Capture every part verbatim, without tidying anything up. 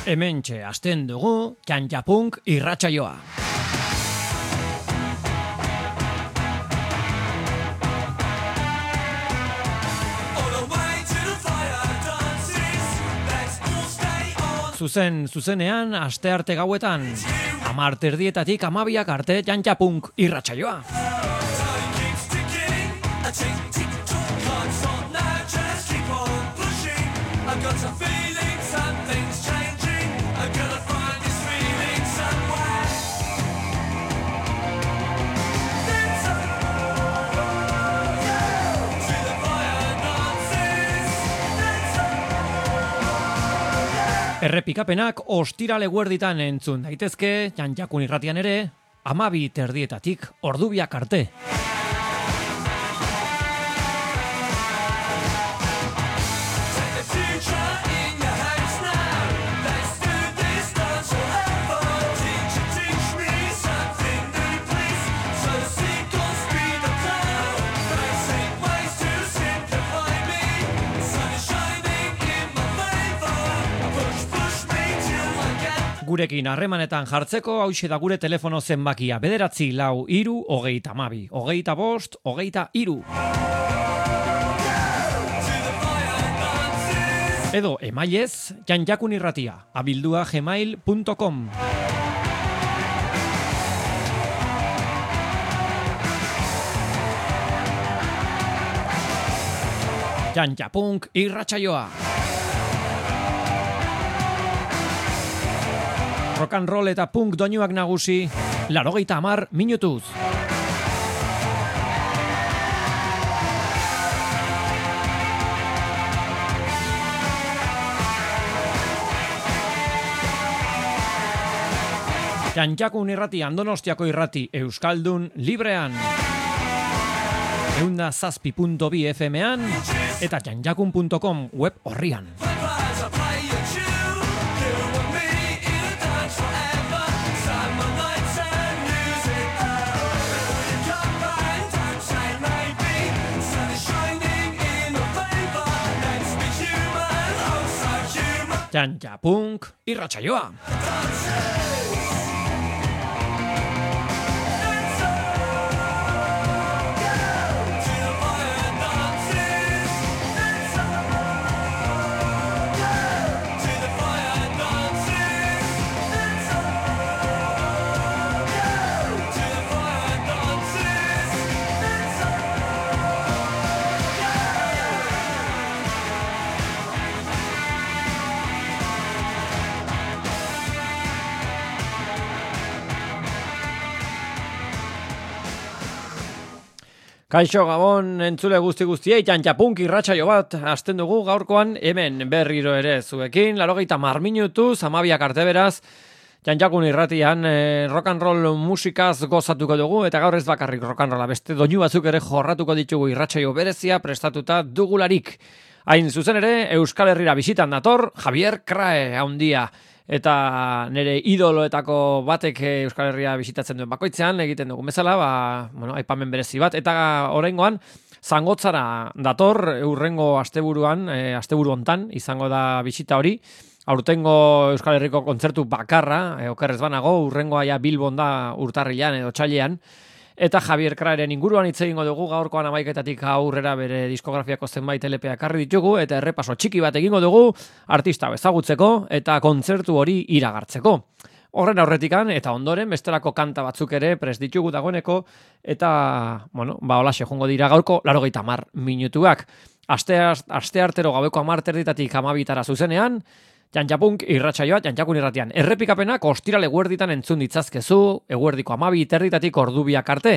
Hementxe hasten dugu Txantxapunk irratsaioa. Zuzen, zuzenean, astearte gauetan, hamar terdietatik hamabiak arte Txantxapunk irratsaioa. Errepikapenak ostirale guerditan entzun daitezke, Txantxakun irratian ere, hamabi terdietatik ordubiak arte. Gurekin harremanetan jartzeko, hauxe da gure telefono zenbakia, bederatzi lau iru, hogeita hamabi, hogeita bost, hogeita iru. Edo emailez, Txantxakun irratia, abildua gmail punto com. Txantxapunk irratsaioa. Rock and roll eta punk doinuak nagusi, laurogeita hamar minutuz. Txantxakun irrati, Donostiako irrati, Euskaldun librean. Eunda zazpi punto bi F M-an eta txantxakun punto com web horrian. Txantxapunk irratsaioa. Kaixo Gabon, entzule guzti guztiei, Txantxapunk irratsaio bat hasten dugu gaurkoan hemen berriro ere zuekin, laurogeita hamar minutuz, hamabiak arte beraz, Txantxakun irratian eh, rock and roll musikaz gozatuko dugu, eta gaur ez bakarrik rock and rolla, beste doinu batzuk ere jorratuko ditugu irratsaio berezia prestatuta dugularik. Hain zuzen ere, Euskal Herrira bisitan dator, Javier Krae haundia. Eta nire idoloetako batek Euskal Herria bisitatzen duen bakoitzean, egiten dugu bezala, ba, bueno, aipamen berezi bat. Eta oraingoan Zangotzara dator, urrengo asteburuan, e, asteburu hontan izango da bisita hori. Aurtengo Euskal Herriko kontzertu bakarra, e, okerrez banago, urrengoa ja Bilbon da urtarrilean edo otsailean. Eta Javier Kraeren inguruan hitz egingo dugu, gaurkoan hamaiketatik aurrera bere diskografiako zenbait L P ekarri ditugu, eta errepaso txiki bat egingo dugu, artista bezagutzeko eta kontzertu hori iragartzeko. Horren aurretikan, eta ondoren, bestelako kanta batzuk ere prest ditugu dagoeneko, eta, bueno, ba, holaxe jongo dira gaurko, laurogeita hamar minutuak. Aste, aste artero gaueko hamar terditatik hamabitara zuzenean, Txantxapunk irratsaioa, Txantxakun irratian. Errepikapenak ostirale eguerditan entzun ditzazkezu, eguerdiko hamabi terditatik ordubiak arte.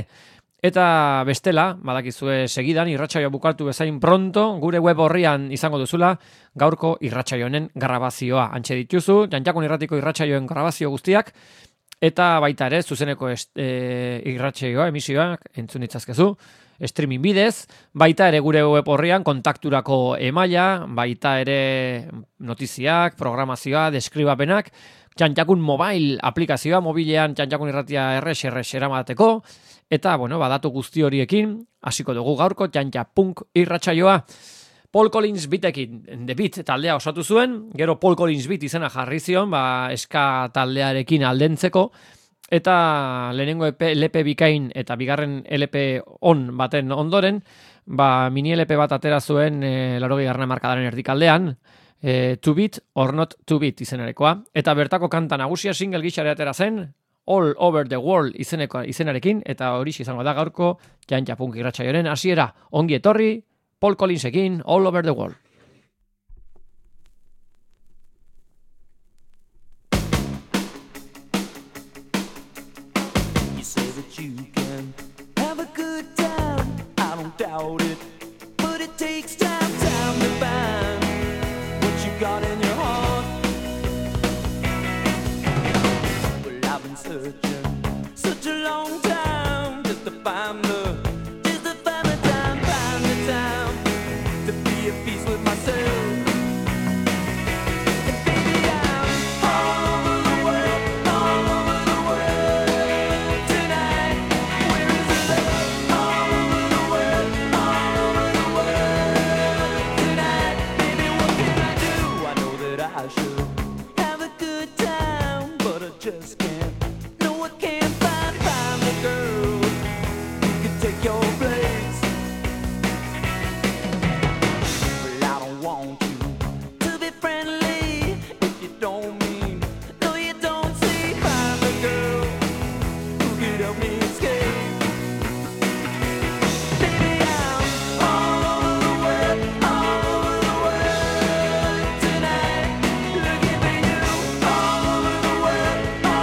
Eta bestela, badakizue segidan, irratsaioa bukatu bezain pronto, gure web horrian izango duzula, gaurko irratsaioen grabazioa. Antxe dituzu, Txantxakun irratiko irratsaioen grabazio guztiak, eta baita ere, zuzeneko est, e, irratsaioa, emisioak entzun ditzazkezu, streaming bidez, baita ere gure web horrian kontakturako emaila, baita ere notiziak, programazioa, deskribapenak, Txantxakun mobile aplikazioa, mobilean Txantxakun irratia errex errex eramateko, eta, bueno, badatu guzti horiekin, hasiko dugu gaurko Txantxapunk irratsaioa. Paul Collins Beatekin, The Beat taldea osatu zuen, gero Paul Collins Beat izena jarri zion, ba, eska taldearekin aldentzeko, eta lehenengo E P, L P bikain eta bigarren L P on baten ondoren, ba, mini L P bat atera zuen e, laurogei garren hamarkadaren erdikaldean, e, To Beat or Not To Beat izenarekoa, eta bertako kanta nagusia single gixare atera zen, All Over the World izeneko, izenarekin, eta hori izango da gaurko Jantja Punk irratsaioaren hasiera. Ongi etorri, Paul Collinsekin, All Over the World. You say that you can have a good time, I don't doubt it, but it takes time, time to find what you got in your heart. Well, I've been searching such a long time just to find the just can't, no I can't find, find a girl who could take your place. Well, I don't want you to be friendly if you don't mean, no you don't see. Find a girl who could help me escape. Baby, I'm all over the world, all over the world tonight, looking for you, all over the world.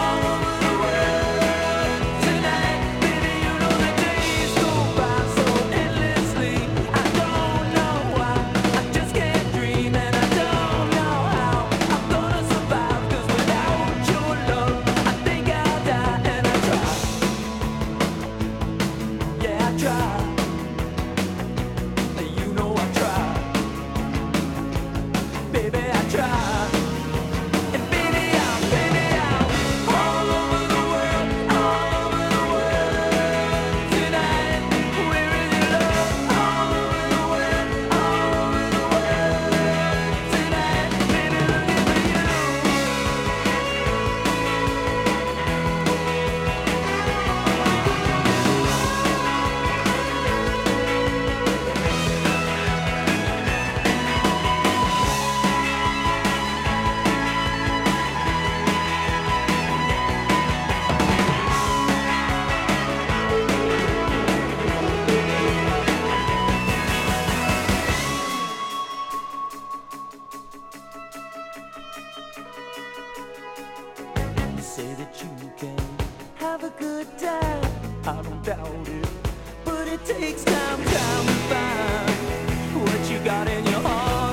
Say that you can have a good time, I don't doubt it, but it takes time, time to find what you got in your heart.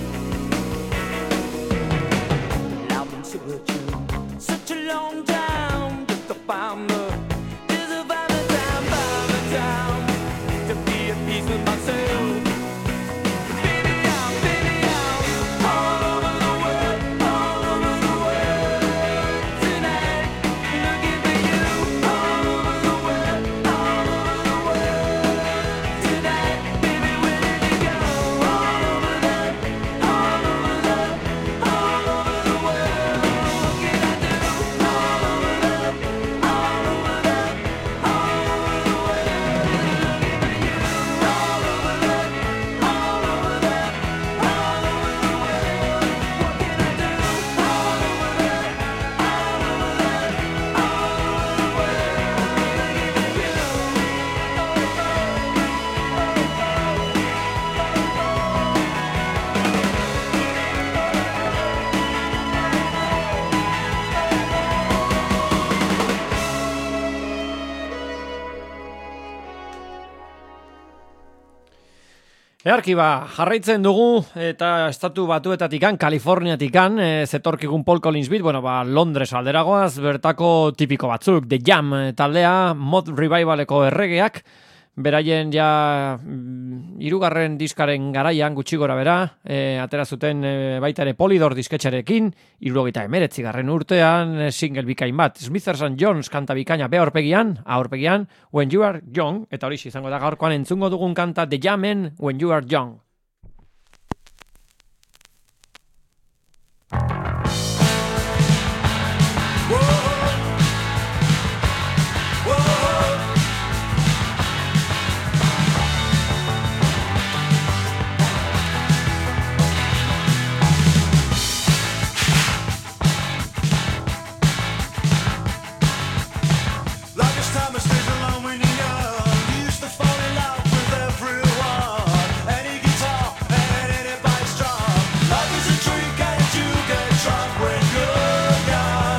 I've been searching such a long time just to find the, just to find the time, find the time to be at peace with myself. Earki ba, jarraitzen dugu eta estatu batuetatikan, Kaliforniatikan, e, zetorkigun Paul Collins Beat, bueno, ba, Londres alderagoaz, bertako tipiko batzuk, The Jam taldea, Mod Revivaleko erregeak, beraien ja hirugarren diskaren garaian gutxi gora bera, e, atera zuten e, baita ere Polydor disketxarekin, hirurogeita hemeretzi garren urtean, e, single bikain bat, Smithers and Jones kanta bikaina be aurpegian, aurpegian, When You Are Young, eta hori izango da gaurkoan entzungo dugun kanta The Jammen, When You Are Young. Summer stays alone when you're young. You used to fall in love with everyone. Any guitar and any bass drum. Life is a drink and you get drunk when you're young.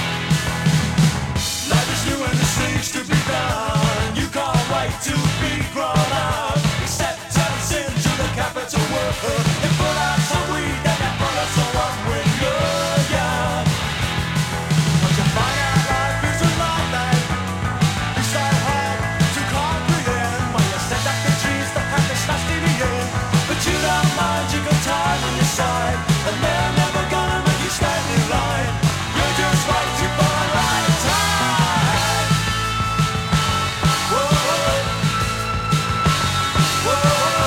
Life is new and there's things to be done. You can't wait to be grown up. Acceptance into the capital word. You put out some weed and you put out some rum when you're young. But you find out life isn't like that. It's so hard to comprehend when you set up the trees that have the slashed in the end. But you don't mind, you got time on your side, and they're never gonna make you stand in line. You're just waiting for the right time. Whoa, whoa.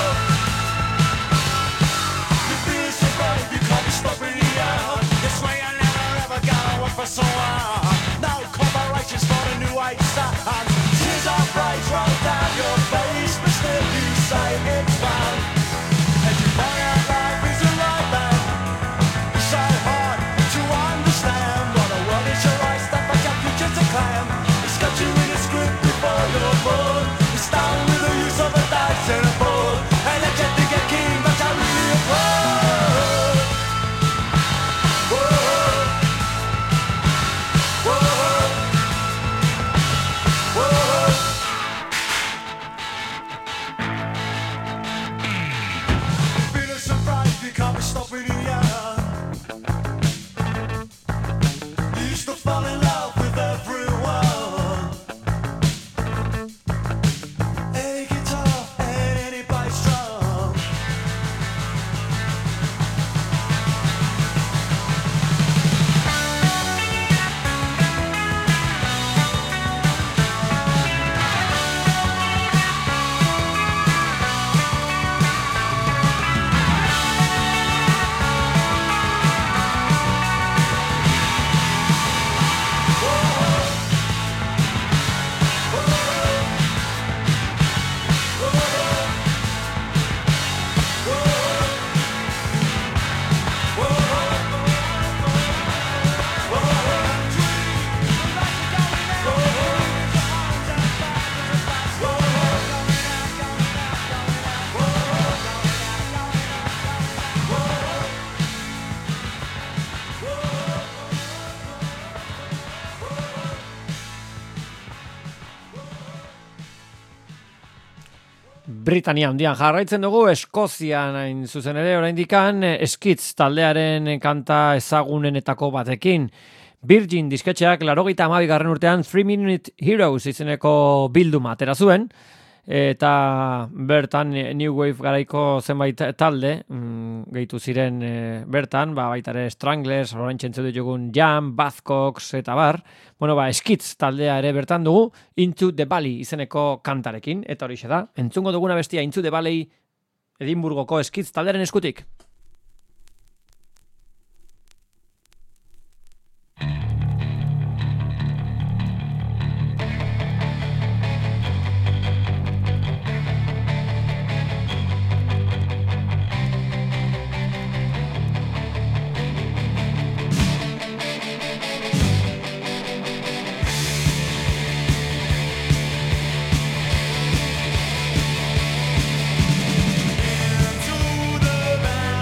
You feel so brave, you can't be stopping you. This way you're never ever gonna work for someone. No corporations for the new age stars. Tears of rage roll down your face, but still you say it's fun. And you find out life isn't like that. It's so hard to understand. What a world is your eyes that back up you just a clam. It's got you in a script before you're born. It's down with the use of a dice and a board. And let you think a king, but I really applaud. Whoa, whoa, whoa. Feeling so brave, you can't be stopping you. You used to fall in love with everyone. Any guitar and any bass drum. Britania handian jarraitzen dugu, Eskozian hain zuzen ere oraindikan Skids taldearen kanta ezagunenetako batekin. Virgin disketxeak laurogeita hamabigarren urtean Three Minute Heroes izeneko bilduma atera zuen, eta bertan New Wave garaiko zenbait talde mm, gehitu ziren e, bertan, ba, baita ere Stranglers, orain txentzu ditugun Jam, Buzzcocks eta bar. Bueno, ba, Skids taldea ere bertan dugu, Into the Valley izeneko kantarekin, eta horixe da, entzungo duguna bestia Into the Valley Edinburgoko Skids taldearen eskutik. Into the valley.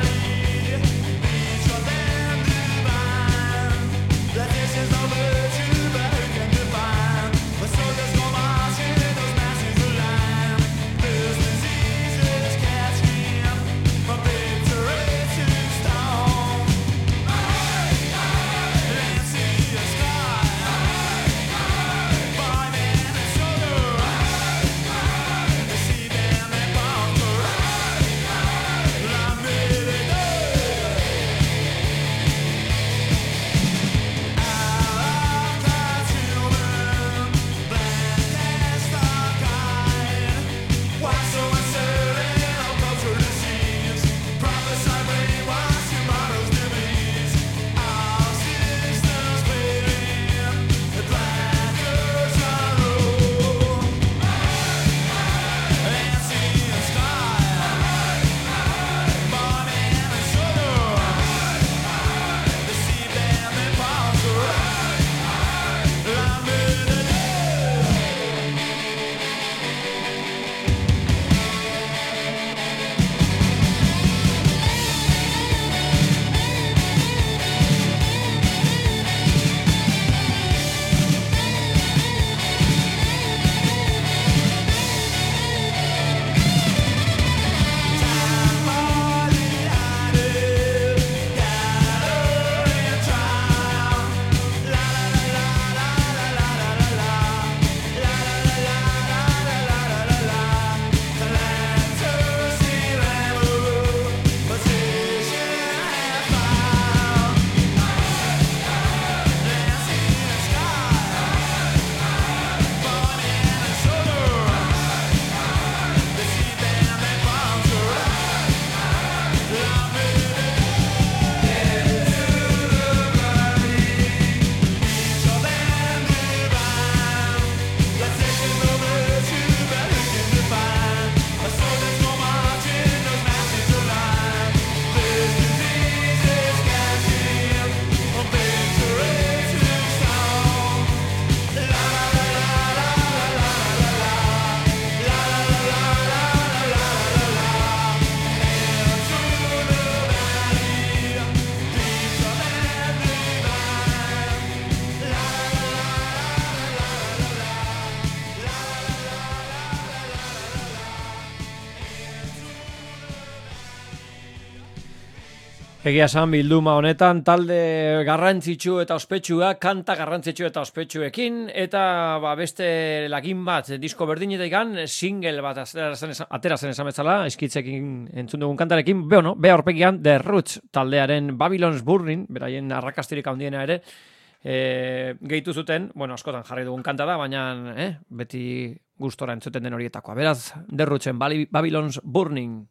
Egia esan bilduma honetan talde garrantzitsu eta ospetsua, kanta garrantzitsu eta ospetsuekin, eta ba, beste lagin bat, disko berdinetaikan, single bat atera zen esan bezala, eskitzekin entzun dugun kantarekin, be, no, be aurpegian The Roots taldearen Babylon's Burning, beraien arrakastirik handiena ere, e, gehitu zuten, bueno, askotan jarri dugun kanta da, baina eh, beti gustora entzuten den horietakoa. Beraz, The Rootsen Babylon's Burning.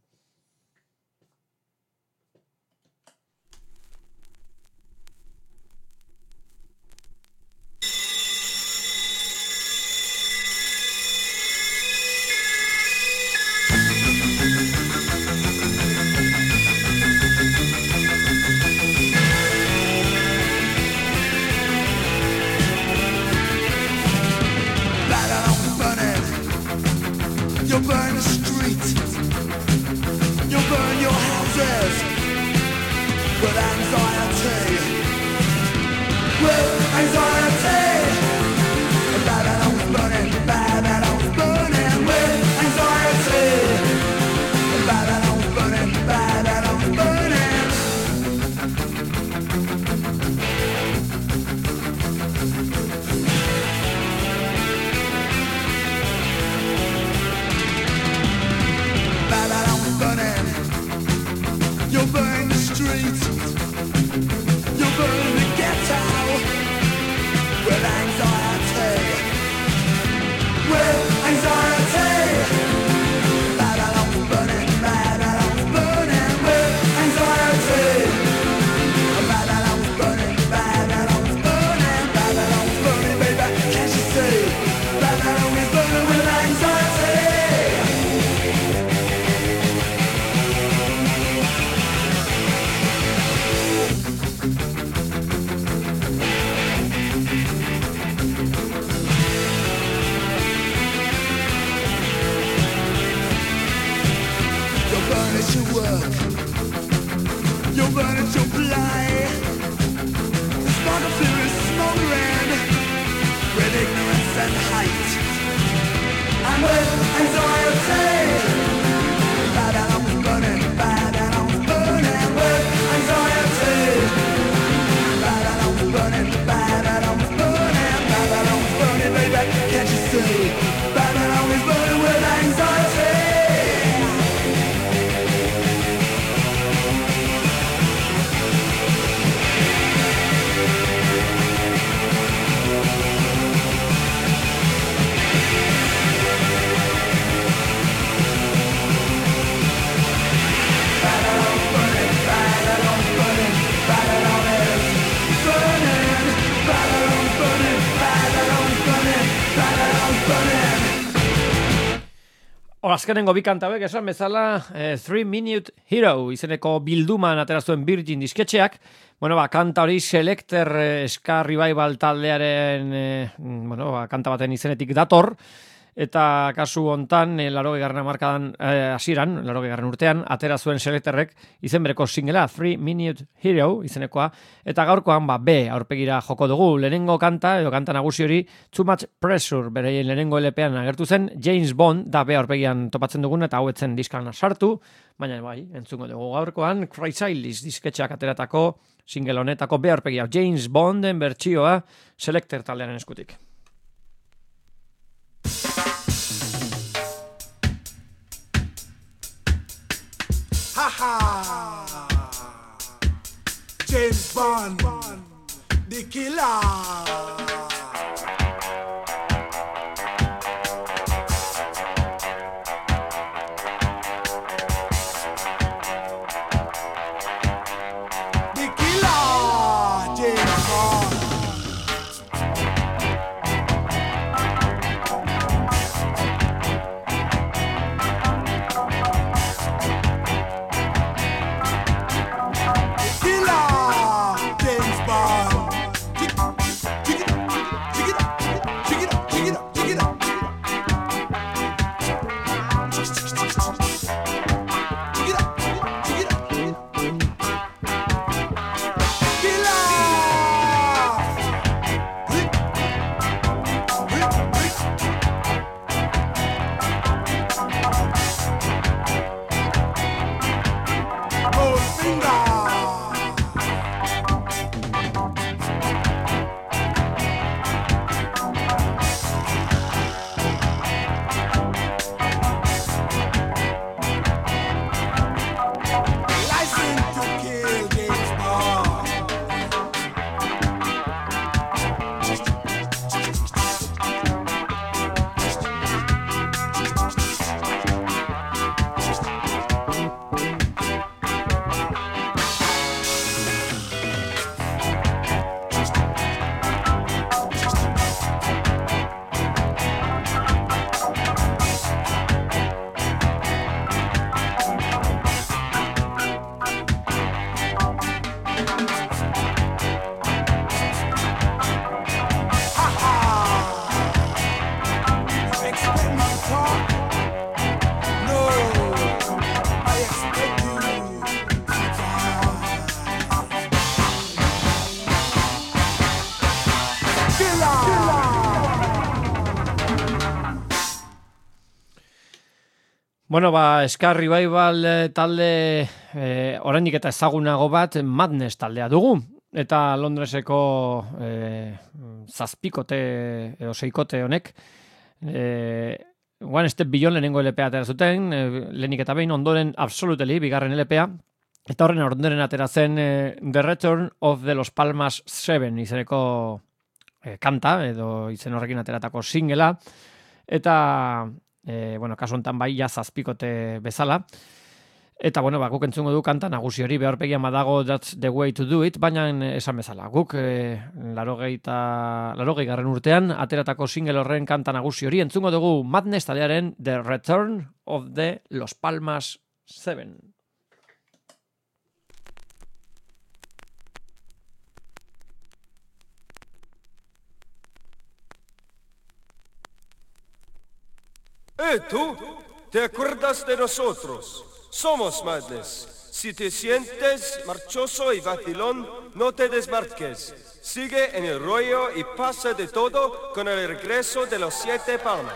You'll burn the street. You'll burn your houses with anxiety. With anxiety. Babylon's burning. Babylon's burning with anxiety. Babylon's burning. Babylon's burning. Babylon's burning. You'll burn the streets. You'll burn the ghetto with anxiety. With anxiety. Babylon's burning. Babylon's burning with anxiety. Babylon's burning. Babylon's burning. Babylon's burning, baby. Can't you see? Babylon is burning with anxiety. You'll burn at your work. You'll burn at your play. The spark of fear is smoldering with ignorance and hate, and with anxiety. Babylon's burning. Babylon's burning with anxiety. Babylon's burning. Babylon's burning. Babylon's burning, baby. Can't you see? Babylon is burning with anxiety. Azkenengo bi kanta hauek esan bezala eh, Three Minute Hero izeneko bilduman aterazuen Virgin disketxeak. Bueno, ba, kanta hori Selecter eh, Ska Revival taldearen eh, bueno, ba, kanta baten izenetik dator. Eta kasu hontan, e, larogei garren hamarkadan eh, hasieran, larogei garren urtean, atera zuen Selecterrek izen bereko singela, Three Minute Hero izenekoa, eta gaurkoan ba, B aurpegira joko dugu. Lehenengo kanta, edo kanta nagusi hori, Too Much Pressure, bereien lehenengo L P-an agertu zen, James Bond, da B aurpegian topatzen dugun, eta hauetzen diskan sartu, baina bai, entzungo dugu gaurkoan, Chrysalis disketxeak ateratako, single honetako B aurpegia, James Bonden bertsioa, Selecter taldearen eskutik. Ha ha! James Bond, the killer. Killer, James Bond. talk? No, I expect you to fight. Killer! Bueno, ba, Ska Revival eh, talde eh, oraindik eta ezagunago bat Madness taldea dugu. Eta Londreseko eh, zazpikote edo seikote honek eh, One Step Beyond lehenengo L P A atera zuten, eh, lehenik eta behin ondoren Absolutely, bigarren L P A, eta horren ondoren atera zen eh, The Return of the Los Palmas Seven izeneko eh, kanta, edo izen horrekin ateratako singela, eta E, bueno, kasu honetan bai ja zazpikote bezala. Eta bueno, ba, guk entzungo du kanta nagusi hori, behorpegian badago That's the way to do it, baina esan bezala. Guk e, larogei garren urtean ateratako single horren kanta nagusi hori entzungo dugu Madness taldearen The Return of the Los Palmas Seven. ¡Eh, tú! ¿Te acuerdas de nosotros? Somos Madness. Si te sientes marchoso y vacilón, no te desmarques. Sigue en el rollo y pasa de todo con el regreso de los siete palmas.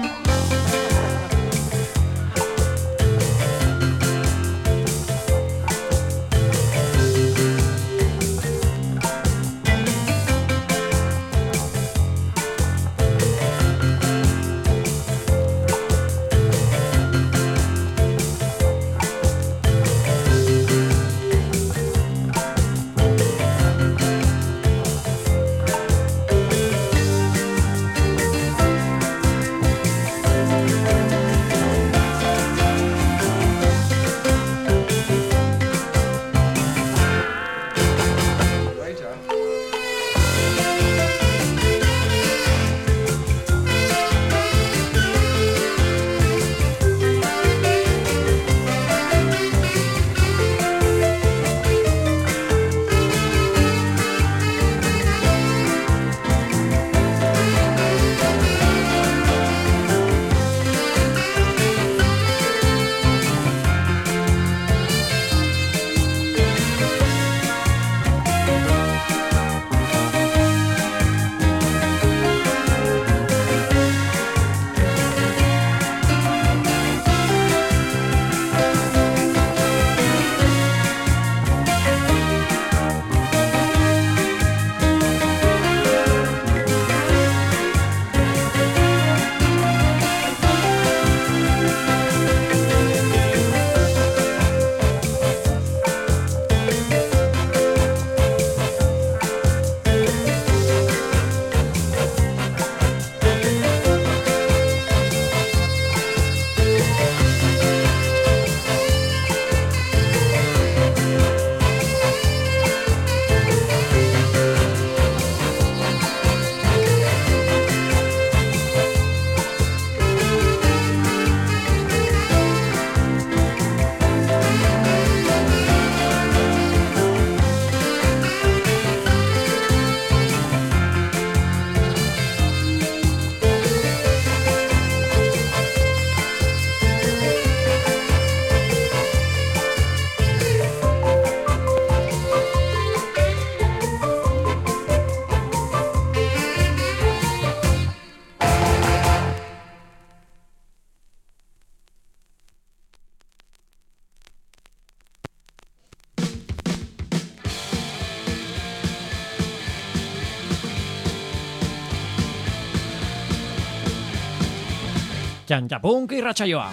Txantxapunk irratsaioa.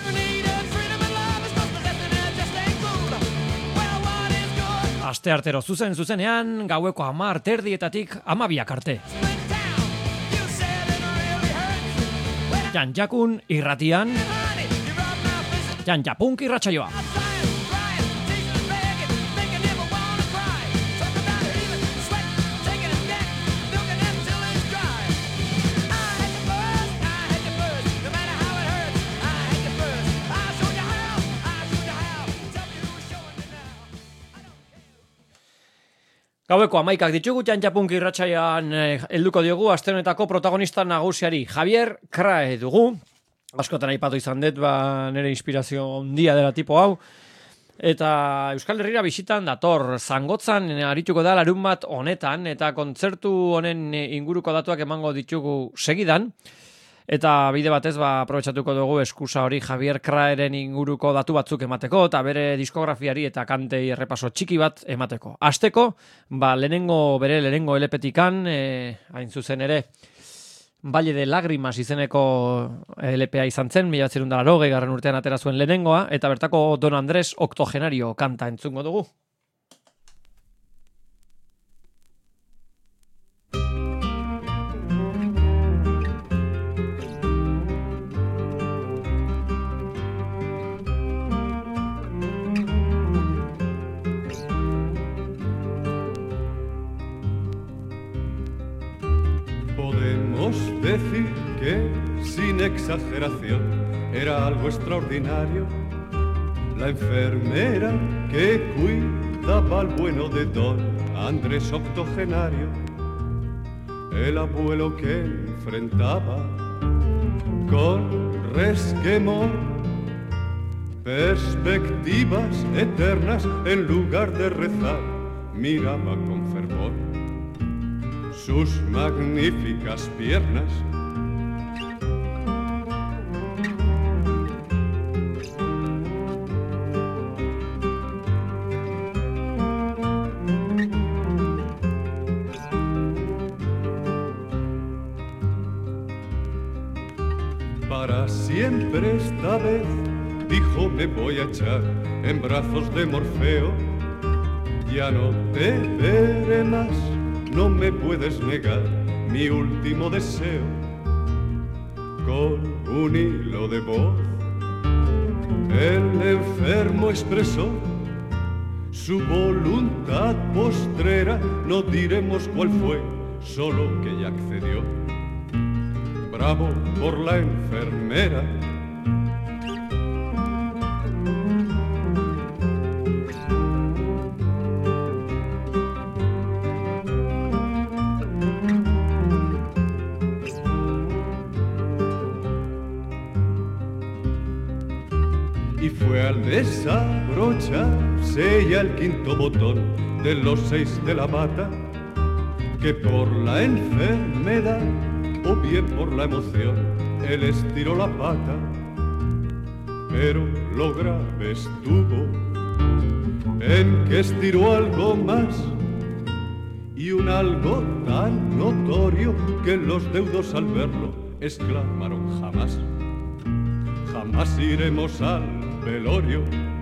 Asteartero zuzen zuzenean, gaueko hamar terdietatik hamabiak arte. Txantxakun irratian, Txantxapunk irratsaioa. Gaueko hamaikak ditugu Txantxapunk irratsaian helduko diogu aste honetako protagonista nagusiari. Javier Krahe dugu. askotan aipatu izan dut, ba, nire inspirazio handia dela tipo hau. Eta Euskal Herrira bisitan dator, Zangotzan arituko da larun bat honetan, eta kontzertu honen inguruko datuak emango ditugu segidan. Eta bide batez, ba, aprobetxatuko dugu eskusa hori Javier Kraeren inguruko datu batzuk emateko, eta bere diskografiari eta kantei errepaso txiki bat emateko. Hasteko, ba, lehenengo, bere lehenengo L P-tikan, e, hain zuzen ere, Valle de Lágrimas izeneko L P-a izan zen, mila bederatziehun eta laurogei garren urtean atera zuen lehenengoa, eta bertako Don Andrés Octogenario kanta entzungo dugu. Decir que, sin exageración, era algo extraordinario la enfermera que cuidaba al bueno de Don Andrés Octogenario, el abuelo que enfrentaba con resquemor perspectivas eternas en lugar de rezar, miraba con fervor sus magníficas piernas. Para siempre esta vez, dijo, me voy a echar en brazos de Morfeo. Ya no te veré más, no me puedes negar mi último deseo. Con un hilo de voz, el enfermo expresó su voluntad postrera. No diremos cuál fue, solo que ella accedió. Bravo por la enfermera. Y fue al desabrocharse ya el quinto botón de los seis de la bata, que por la enfermedad o bien por la emoción él estiró la pata. Pero lo grave estuvo en que estiró algo más, y un algo tan notorio que los deudos al verlo exclamaron jamás. Jamás iremos al velorio.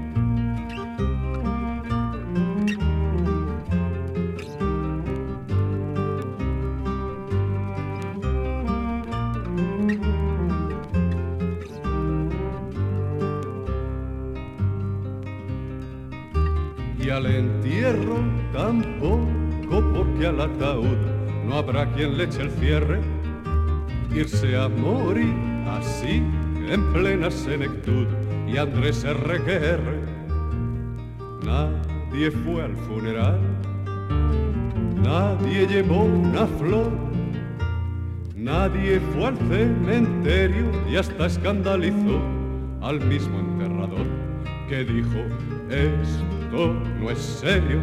Y al entierro tampoco, porque al ataúd no habrá quien le eche el cierre. Irse a morir así en plena senectud, y Andrés R Q R. Nadie fue al funeral, nadie llevó una flor, nadie fue al cementerio y hasta escandalizó al mismo enterrador, que dijo, esto no es serio.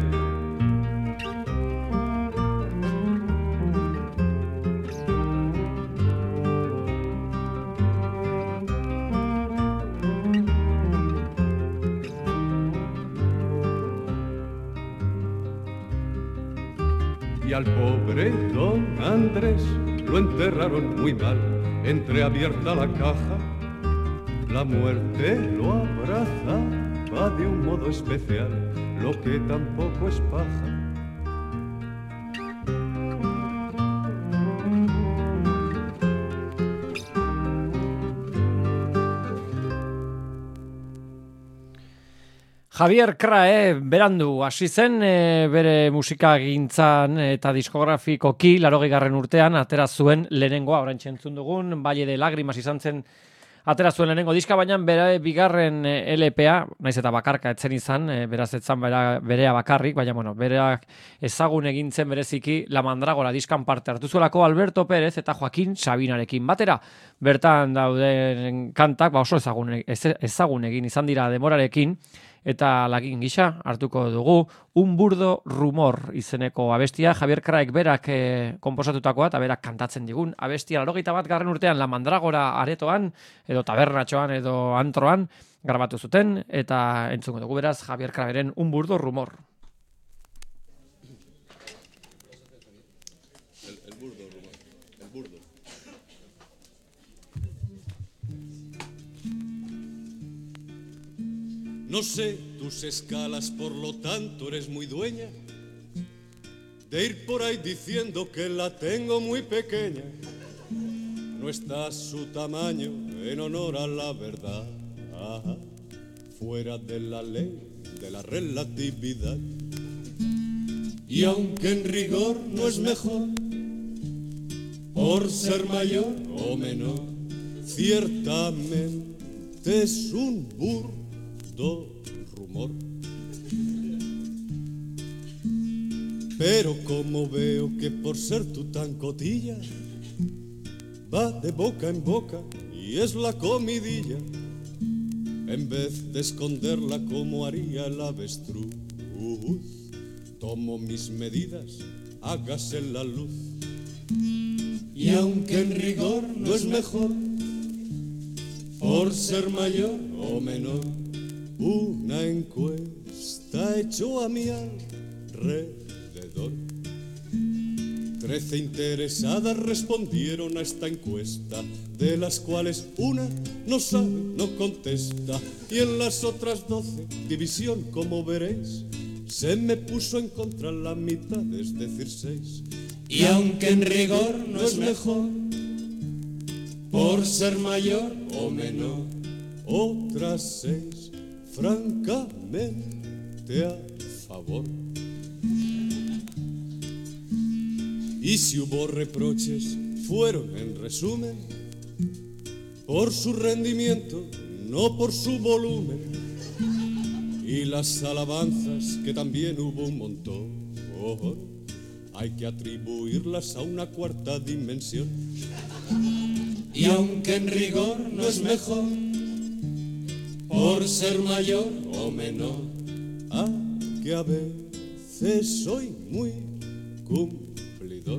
Y al pobre don Andrés lo enterraron muy mal, entreabierta la caja. La muerte lo abrazaba de un modo especial, lo que tampoco es paja. Javier Krae berandu hasi zen e, bere musika gintzan eta diskografikoki laurogeigarren urtean atera zuen lehenengoa, oraintxe entzun dugun, Valle de Lágrimas izan zen atera zuen lehenengo diska, baina bere bigarren L P A, naiz eta bakarka etzen izan, e, beraz etzan bera, berea bakarrik, baina bueno, bereak ezagun egintzen bereziki La Mandragora diskan parte hartu zuelako Alberto Pérez eta Joaquin Sabinarekin batera. Bertan dauden kantak, ba oso ezagun, ezagun egin izan dira demorarekin, eta lagin gisa hartuko dugu Un burdo rumor izeneko abestia, Javier Craek berak e, konposatutakoa eta berak kantatzen digun abestia laurogeita bat garren urtean La Mandragora aretoan, edo tabernatxoan, edo antroan, grabatu zuten, eta entzungo dugu beraz Javier Craeken Un burdo rumor. El, el burdo rumor, el burdo. No sé tus escalas, por lo tanto eres muy dueña de ir por ahí diciendo que la tengo muy pequeña. No está su tamaño en honor a la verdad, ajá, fuera de la ley de la relatividad. Y aunque en rigor no es mejor por ser mayor o menor, ciertamente es un burdo rumor. Pero como veo que por ser tú tan cotilla, va de boca en boca y es la comidilla, en vez de esconderla como haría el avestruz, tomo mis medidas, hágase la luz. Y aunque en rigor no es mejor por ser mayor o menor, una encuesta echó a mi alrededor. Trece interesadas respondieron a esta encuesta, de las cuales una no sabe, no contesta, y en las otras doce, división como veréis, se me puso en contra la mitad, es decir, seis. Y aunque en rigor no es mejor por ser mayor o menor, otras seis francamente a favor. Y si hubo reproches, fueron en resumen por su rendimiento, no por su volumen. Y las alabanzas, que también hubo un montón, oh, hay que atribuirlas a una cuarta dimensión. Y aunque en rigor no es mejor por ser mayor o menor, ah, que a veces soy muy cumplidor.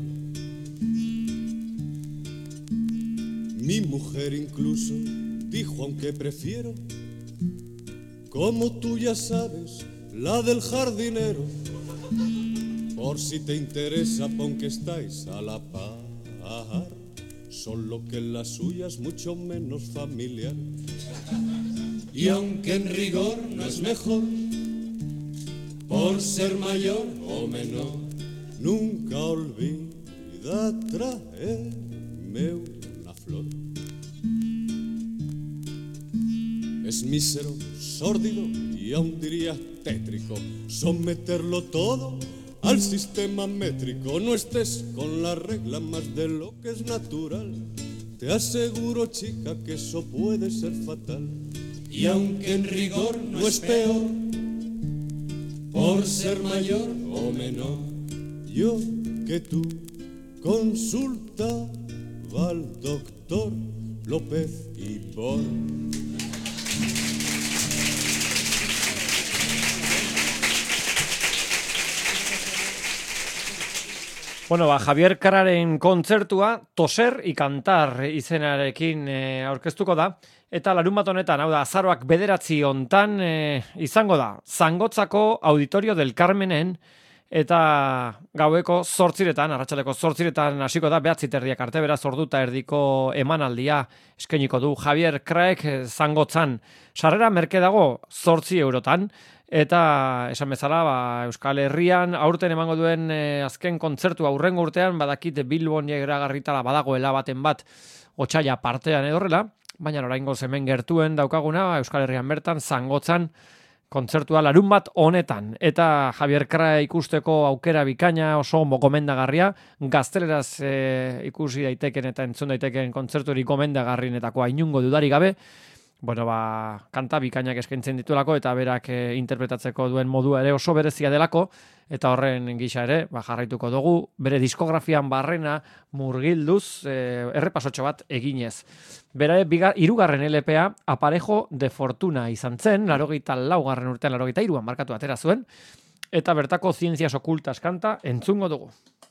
Mi mujer incluso dijo, aunque prefiero, como tú ya sabes, la del jardinero. Por si te interesa, pon que estáis a la par, solo que la suya es mucho menos familiar. Y aunque en rigor no es mejor por ser mayor o menor, nunca olvida traerme una flor. Es mísero, sórdido y aún diría tétrico someterlo todo al sistema métrico. No estés con la regla más de lo que es natural. Te aseguro, chica, que eso puede ser fatal. Y aunque en rigor no es peor por ser mayor o menor, yo que tú consultaba al doctor López Ibor. Bueno, ba, Javier Craren kontzertua Toser y Cantar izenarekin e, aurkeztuko da, eta larun bat honetan, hau da, azaroak bederatzi hontan e, izango da, Zangotzako Auditorio del Carmenen, eta gaueko zortziretan, arratsaleko zortziretan hasiko da, behatzi terdiak arte, beraz orduta erdiko emanaldia eskainiko du Javier Craek Zangotzan. Sarrera merke dago zortzi eurotan, eta esan bezala, ba, Euskal Herrian aurten emango duen e, azken kontzertu aurrengo urtean, badakit Bilbon iragarritala badagoela baten bat otsaila partean edorrela, baina oraingoz hemen gertuen daukaguna Euskal Herrian bertan Zangotzan kontzertua larun bat honetan, eta Javier Crae ikusteko aukera bikaina oso gomendagarria, gazteleraz e, ikusi daiteken eta entzun daiteken kontzerturik gomendagarrienetakoa inungo dudari gabe, bueno, ba, kanta bikainak eskaintzen dituelako eta berak e, interpretatzeko duen modua ere oso berezia delako, eta horren gisa ere, ba, jarraituko dugu, bere diskografian barrena murgilduz, e, errepasotxo bat eginez. Bera, hirugarren L P A, Aparejo de Fortuna izan zen, laurogeita laugarren urtean, laurogeita hiruan markatu atera zuen, eta bertako Zientzias Okultas kanta entzungo dugu.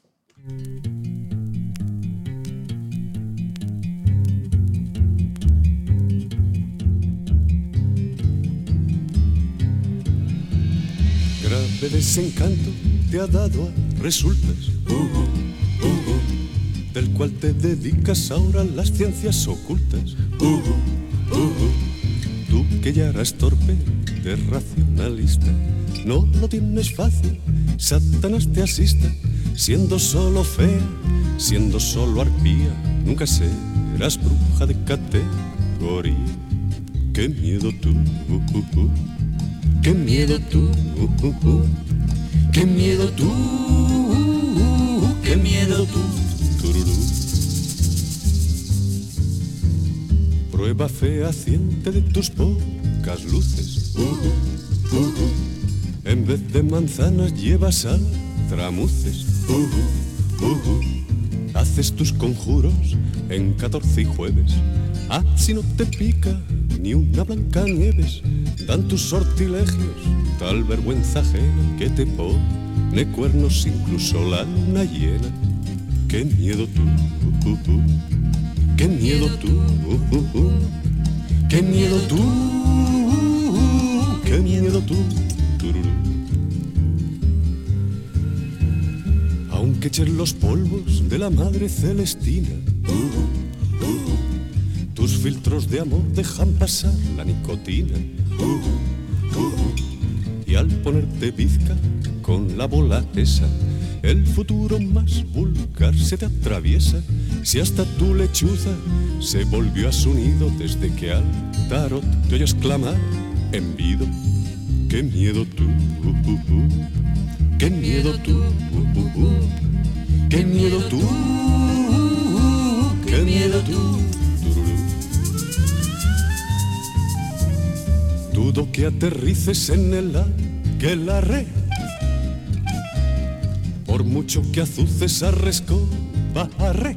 Grave desencanto te ha dado a resultas, uh, uh, uh, del cual te dedicas ahora a las ciencias ocultas. Uh, uh, uh, tú que ya eras torpe de racionalista, no lo tienes fácil, Satanás te asista, siendo solo fea, siendo solo arpía, nunca serás bruja de categoría. Qué miedo tú, uh, uh, uh. Qué miedo tú, uh, uh, uh. Qué miedo tú, uh, uh. Qué miedo tú, tururú. Prueba fehaciente de tus pocas luces, uh, uh, uh. En vez de manzanas llevas altramuces, uh, uh, uh. Haces tus conjuros en catorce y jueves, ah, si no te pica ni una Blancanieves, dan tus sortilegios tal vergüenza ajena que te pone cuernos incluso la luna llena. Qué miedo tú, uh, uh, uh. Qué miedo tú, uh, uh, uh. Qué miedo tú, uh, uh. Qué miedo tú, tururú. Aunque eches los polvos de la madre Celestina, uh, uh, uh. Tus filtros de amor dejan pasar la nicotina, uh, uh, uh. Y al ponerte bizca con la bola esa, el futuro más vulgar se te atraviesa. Si hasta tu lechuza se volvió a su nido desde que al tarot te oyes clamar en vido. Qué miedo tú, uh, uh, uh. Qué miedo tú, uh, uh, uh. Qué miedo tú, uh, uh. Qué miedo tú. Dudo que aterrices en el aquelarre, por mucho que azuces a rescobarre.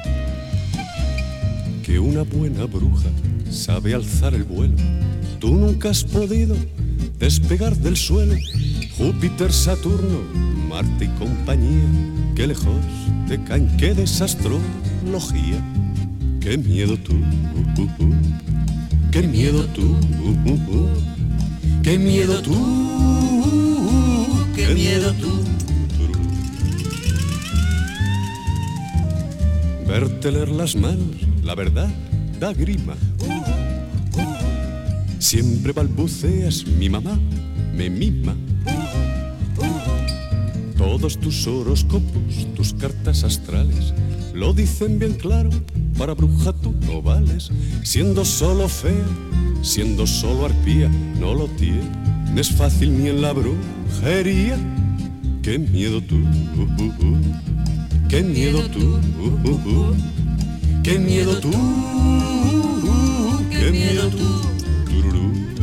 Que una buena bruja sabe alzar el vuelo, tú nunca has podido despegar del suelo. Júpiter, Saturno, Marte y compañía, que lejos te caen, qué desastrología. Qué miedo tú, uh, uh, uh. Qué miedo tú, uh, uh, uh. Qué miedo tú, uh, uh. Qué miedo tú. Verte leer las manos, la verdad da grima. Siempre balbuceas, mi mamá me mima. Todos tus horóscopos, tus cartas astrales, lo dicen bien claro, para bruja tú no vales. Siendo solo fea, siendo solo arpía, no lo tienes fácil ni en la brujería. Qué miedo tú, uh, uh, uh. Qué miedo tú, uh, uh, uh. Qué miedo tú, uh, uh. Qué miedo tú, tururú.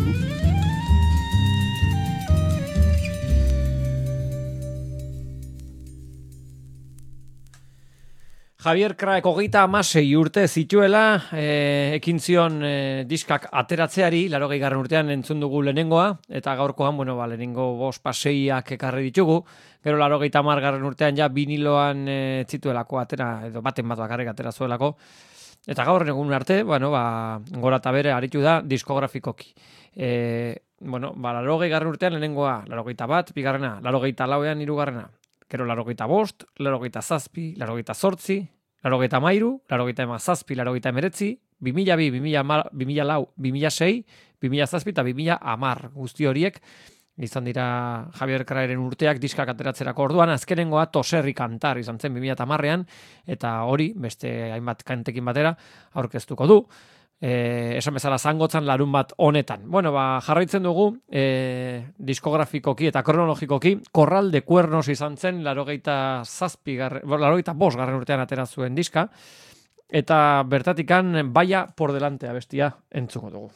Javier Craek hogeita hamasei urte zituela, e, ekin zion e, diskak ateratzeari, laurogeigarren urtean entzun dugu lehenengoa, eta gaurkoan, bueno, ba, lehenengo bost paseiak ekarri ditugu, gero laurogeita hamargarren urtean ja biniloan e, zituelako atera, edo baten bat bakarrik atera zuelako, eta gaur egun arte, bueno, ba, gora eta bere aritu da diskografikoki. E, bueno, ba, laurogeigarren urtean lehenengoa, laurogeita bat, bigarrena, laurogeita lauean hirugarrena, gero laurogeita bost, laurogeita zazpi, laurogeita zortzi, laurogeita mairu, laurogeita emazazpi, laurogeita emeretzi, bi mila bi, bi mila lau, bi mila sei, bi mila zazpi eta bi mila hamar guzti horiek izan dira Javier Craeren urteak diskak ateratzerako orduan. Azkenengoa Toserri kantar izan zen bi mila hamarrean, eta hori beste hainbat kantekin batera aurkeztuko du. E, esan bezala zangotzan larun bat honetan. Bueno, ba, jarraitzen dugu e, diskografikoki eta kronologikoki Korral de Cuernos izan zen larogeita zazpi garren, larogeita bost garren urtean atera zuen diska, eta bertatikan Vaya por delante abestia entzungo dugu.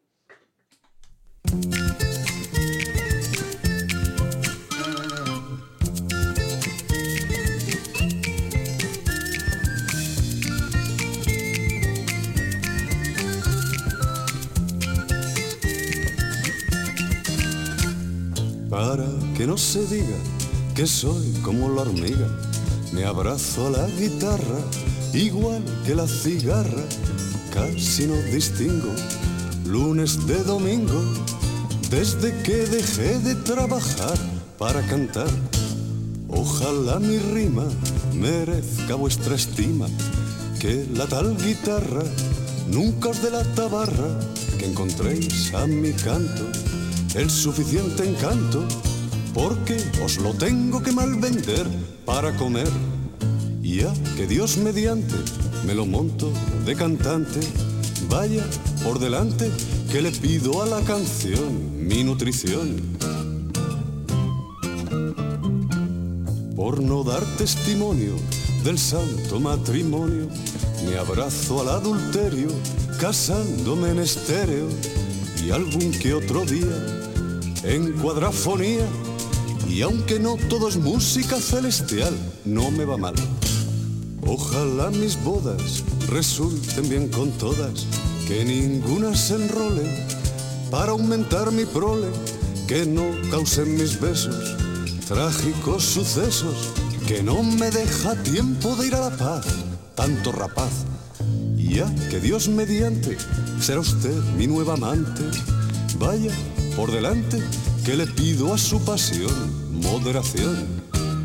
Para que no se diga que soy como la hormiga, me abrazo a la guitarra, igual que la cigarra, casi no distingo lunes de domingo, desde que dejé de trabajar para cantar. Ojalá mi rima merezca vuestra estima, que la tal guitarra nunca os dé la tabarra, que encontréis a mi canto el suficiente encanto, porque os lo tengo que malvender para comer. Ya que Dios mediante me lo monto de cantante, vaya por delante que le pido a la canción mi nutrición. Por no dar testimonio del santo matrimonio, me abrazo al adulterio, casándome en estéreo, y algún que otro día en cuadrafonía, y aunque no todo es música celestial, no me va mal. Ojalá mis bodas resulten bien con todas, que ninguna se enrole para aumentar mi prole, que no causen mis besos trágicos sucesos, que no me deja tiempo de ir a la paz, tanto rapaz. Ya que Dios mediante será usted mi nueva amante, vaya por delante que le pido a su pasión moderación.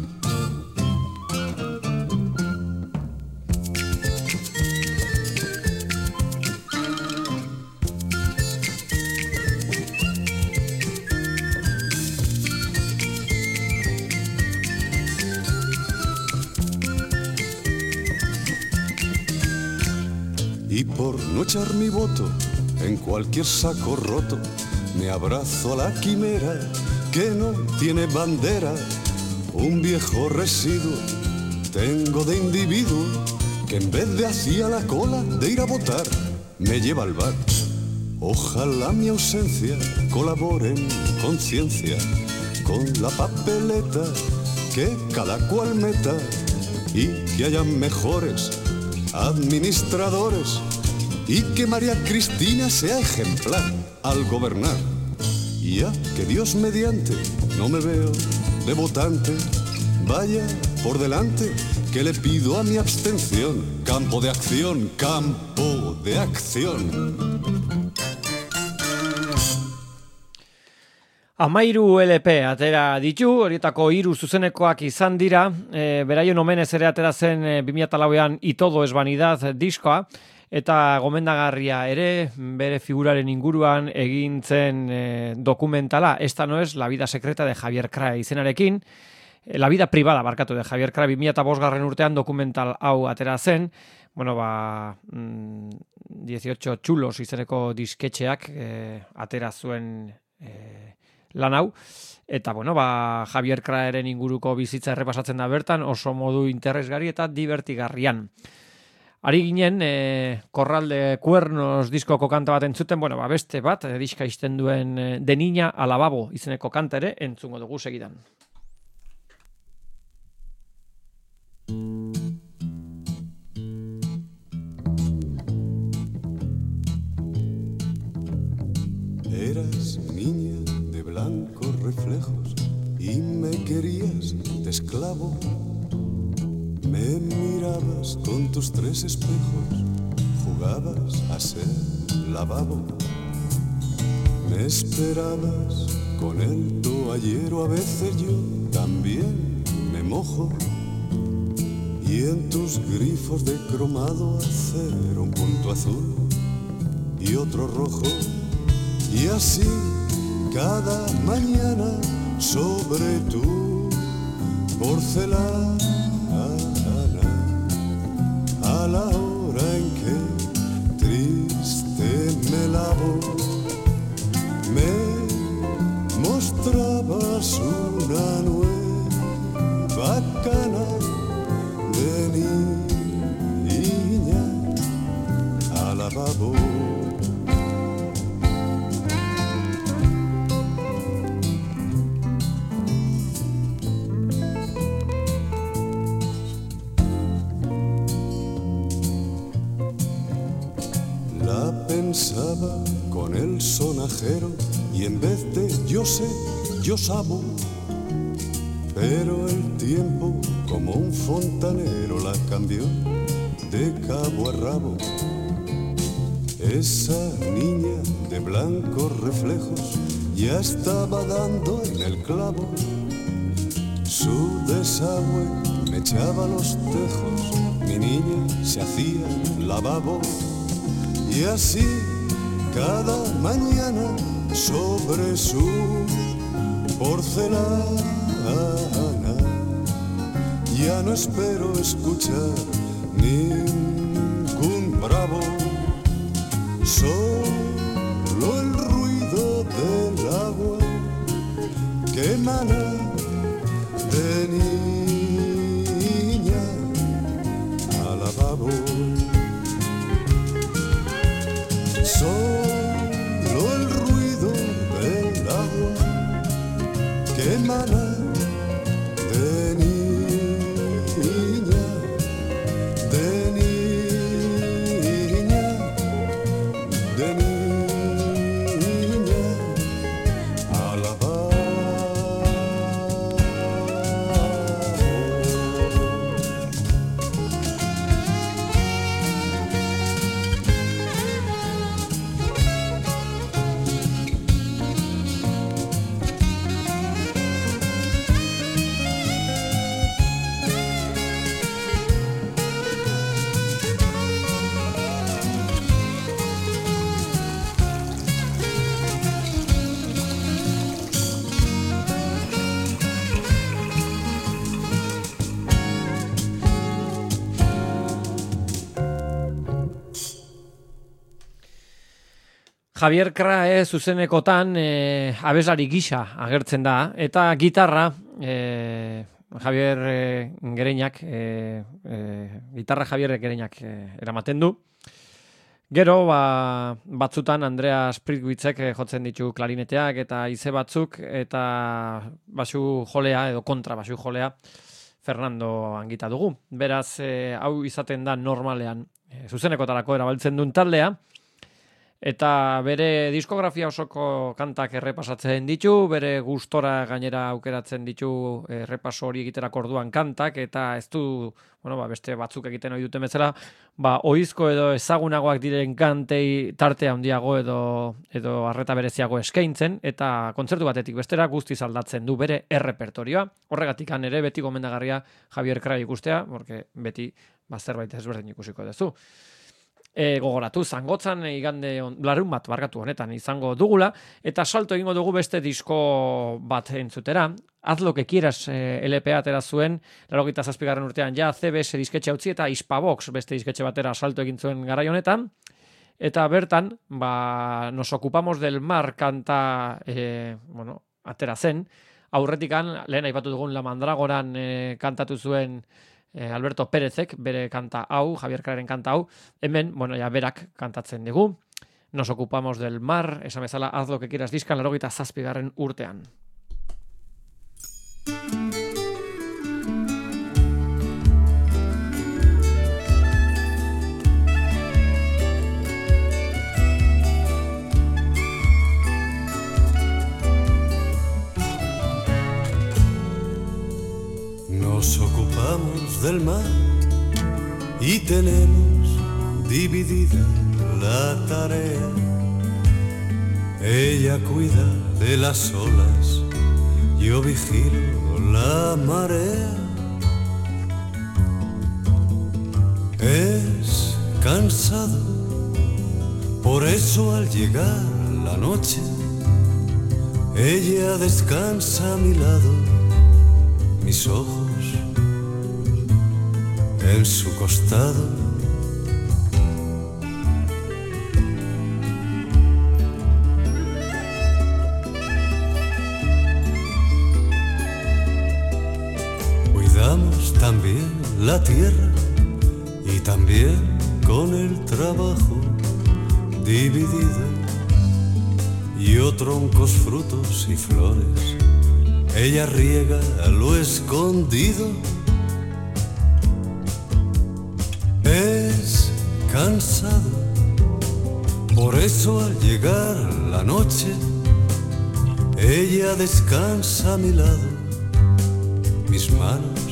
Y por no echar mi voto en cualquier saco roto, me abrazo a la quimera que no tiene bandera, un viejo residuo tengo de individuo, que en vez de hacia la cola de ir a votar, me lleva al bar. Ojalá mi ausencia colabore en conciencia con la papeleta que cada cual meta, y que haya mejores administradores, y que María Cristina sea ejemplar al gobernar. Ya que Dios mediante no me veo de votante, vaya por delante que le pido a mi abstención campo de acción, campo de acción. Amairu L P atera ditu, horietako hiru zuzenekoak izan dira, e, beraien omenez ere atera zen e, bi mila lauean Y todo es vanidad diskoa, eta gomendagarria ere bere figuraren inguruan egin zen e, dokumentala, esta no es la vida secreta de Javier Crae izenarekin, e, la vida privada barkatu de Javier Crae, bi mila bost garren urtean dokumental hau atera zen, bueno, ba, mm, dieciocho chulos izeneko disketxeak e, atera zuen e, lan hau, eta bueno, ba, Javier Craeren inguruko bizitza errepasatzen da bertan, oso modu interesgarri eta divertigarrian. Ari ginen, e, Korral de Cuernos diskoko kanta bat entzuten, bueno, ba, beste bat, e, diska izten duen e, De Niña a Lavabo izeneko kanta ere entzungo dugu segidan. Eras niña de blancos reflejos y me querías de esclavo. Me mirabas con tus tres espejos, jugabas a ser lavabo. Me esperabas con el toallero, a veces yo también me mojo. Y en tus grifos de cromado hacer un punto azul y otro rojo. Y así cada mañana sobre tu porcelana, a la hora en que triste lavabo me mostrabas una nueva cana de niña al lavabo. Pensaba con el sonajero y en vez de yo sé, yo sabo, pero el tiempo como un fontanero la cambió de cabo a rabo. Esa niña de blancos reflejos ya estaba dando en el clavo. Su desagüe me echaba los tejos, mi niña se hacía lavabo. Y así cada mañana sobre su porcelana ya no espero escuchar ningún bravo, solo el ruido del agua que emana de niña al lavabo. Solo el ruido del agua que emana de niña, de niña, de niña a lavabo. Javier Krahe zuzenekotan e, abeslari gisa agertzen da, eta gitarra, e, Javier e, Gereñak, e, e, gitarra Javier Gereñak e, eramaten du. Gero, ba, batzutan Andrea Spritwitzek jotzen ditu klarineteak eta ize batzuk, eta basu jolea edo kontra basu jolea Fernando Angita dugu. Beraz, e, hau izaten da normalean e, zuzenekotarako erabiltzen duen taldea, eta bere diskografia osoko kantak errepasatzen ditu, bere gustora gainera aukeratzen ditu errepaso hori egiterako orduan kantak, eta ez du, bueno, ba, beste batzuk egiten ohi duten bezala, ba, ohizko edo ezagunagoak diren kantei tarte handiago edo edo arreta bereziago eskaintzen, eta kontzertu batetik bestera guztiz aldatzen du bere errepertorioa. Horregatikan ere beti gomendagarria Javier Krahe ikustea, porque beti ba, zerbait ezberdin ikusiko duzu. E, gogoratu, zangotzan igande on, larun bat barkatu honetan izango dugula, eta salto egingo dugu beste disko bat entzutera. Haz lo que quieras e, L P A atera zuen, laurogeita zazpigarren urtean ja C B S disketxe utzi eta Hispavox beste disketxe batera salto egin zuen garai honetan, eta bertan, ba, nos ocupamos del mar kanta e, bueno, atera zen, aurretikan, lehen aipatu dugun La Mandragoran e, kantatu zuen Eh, Alberto Pérezek bere kanta hau, Javier Kraheren kanta hau, hemen, bueno, ja berak kantatzen dugu. Nos ocupamos del mar, esan bezala, haz lo que quieras diskan laurogeita zazpigarren urtean. Nos ocupamos del mar y tenemos dividida la tarea. Ella cuida de las olas, yo vigilo la marea. Es cansado, por eso al llegar la noche, ella descansa a mi lado, mis ojos en su costado. también la tierra y también con el trabajo dividido. Yo troncos, frutos y flores, ella riega a lo escondido. Es cansado, por eso al llegar la noche, ella descansa a mi lado, mis manos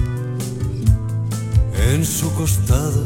en su costado.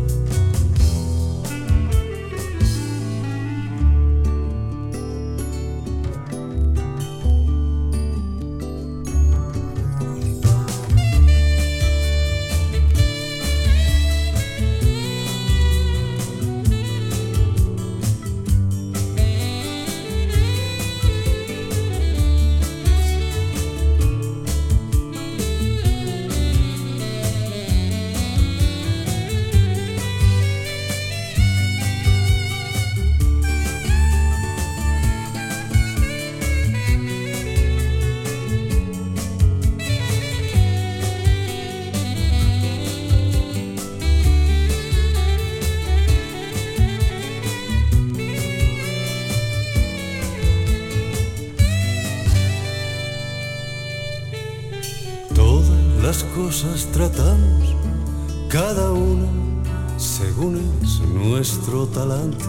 Las cosas tratamos, cada uno según es nuestro talante.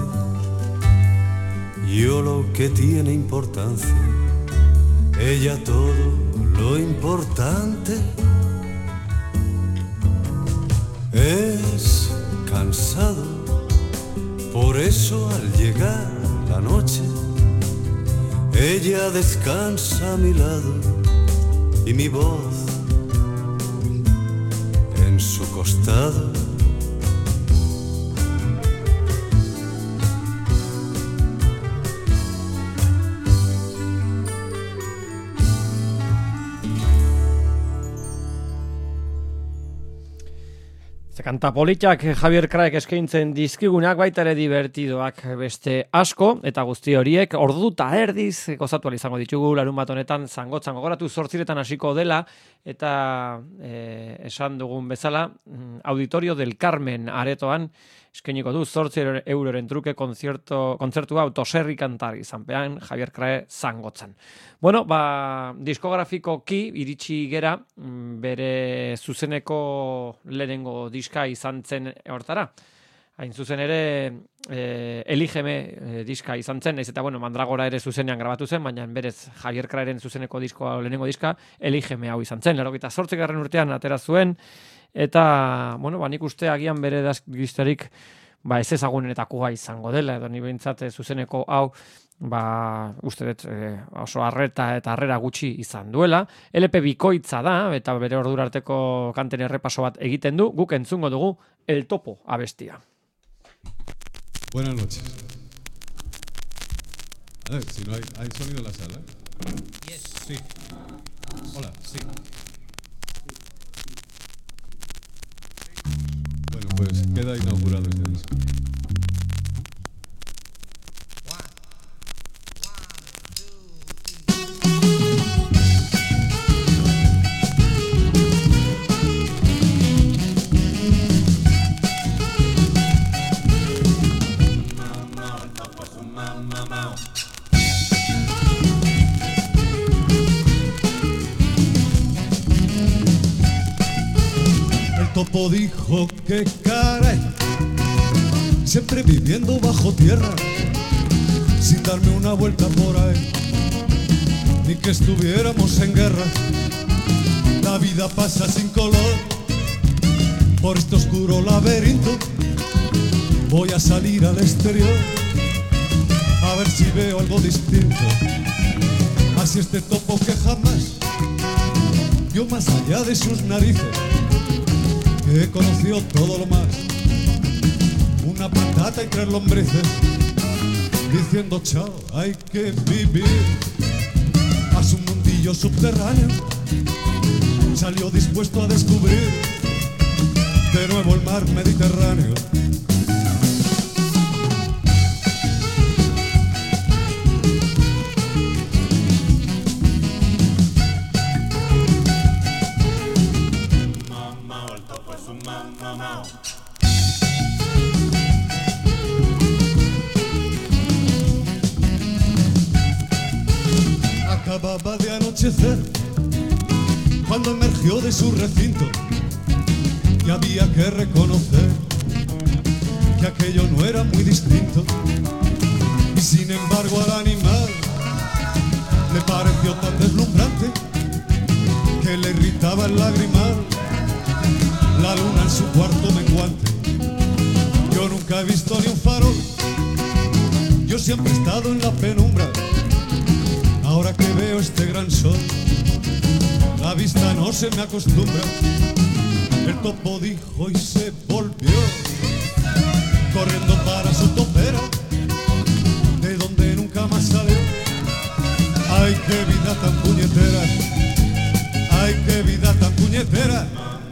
Yo lo que tiene importancia, ella todo lo importante. Es cansado, por eso al llegar la noche, ella descansa a mi lado y mi voz en su costado. Kanta politak Javier Craek eskaintzen dizkigunak, baita ere divertidoak beste asko, eta guzti horiek ordu ta erdiz gozatu ahal izango ditugu larun bat honetan Zangotzan. Gogoratu zortziretan hasiko dela, eta eh, esan dugun bezala, Auditorio del Carmen aretoan eskainiko du zortzi euroren truke konzertu, kontzertua autoserri kantar izanpean Javier Craek Zangotzan. Bueno, ba, diskografikoki iritsi gera bere zuzeneko lehenengo diska izan zen hortara. Hain zuzen ere, eh, Eligeme eh, diska izan zen, ez eta bueno, Mandragora ere zuzenean grabatu zen, baina berez Javier Craeken zuzeneko diskoa, lehenengo diska, Eligeme hau izan zen. Laurogeita zortzigarren urtean atera zuen, eta, bueno, ba, nik uste agian bere dazkistarik ba, ez ezagunenetakoa izango dela, edo ni behintzat zuzeneko hau, ba, uste dut eh, oso arreta eta harrera gutxi izan duela. L P bikoitza da, eta bere ordura arteko kanten errepaso bat egiten du, guk entzungo dugu El Topo abestia. Buenas noches. A ver, si no hay, hay sonido en la sala. Yes. Sí. Hola, sí. Bueno, pues queda inaugurado este disco. Topo dijo que caray, siempre viviendo bajo tierra, sin darme una vuelta por ahí, ni que estuviéramos en guerra. La vida pasa sin color, por este oscuro laberinto, voy a salir al exterior, a ver si veo algo distinto. Así este topo que jamás vio más allá de sus narices, que conoció todo lo más, una patata y tres lombrices, diciendo chao, hay que vivir. A su mundillo subterráneo salió dispuesto a descubrir de nuevo el mar Mediterráneo. Acababa de anochecer cuando emergió de su recinto y había que reconocer que aquello no era muy distinto. Y sin embargo al animal le pareció tan deslumbrante que le irritaba el lagrimal la luna en su cuarto menguante. Yo nunca he visto ni un farol, yo siempre he estado en la penumbra. Ahora que veo este gran sol, la vista no se me acostumbra. El topo dijo y se volvió, corriendo para su topera, de donde nunca más salió. Ay, qué vida tan puñetera, ay, qué vida tan puñetera.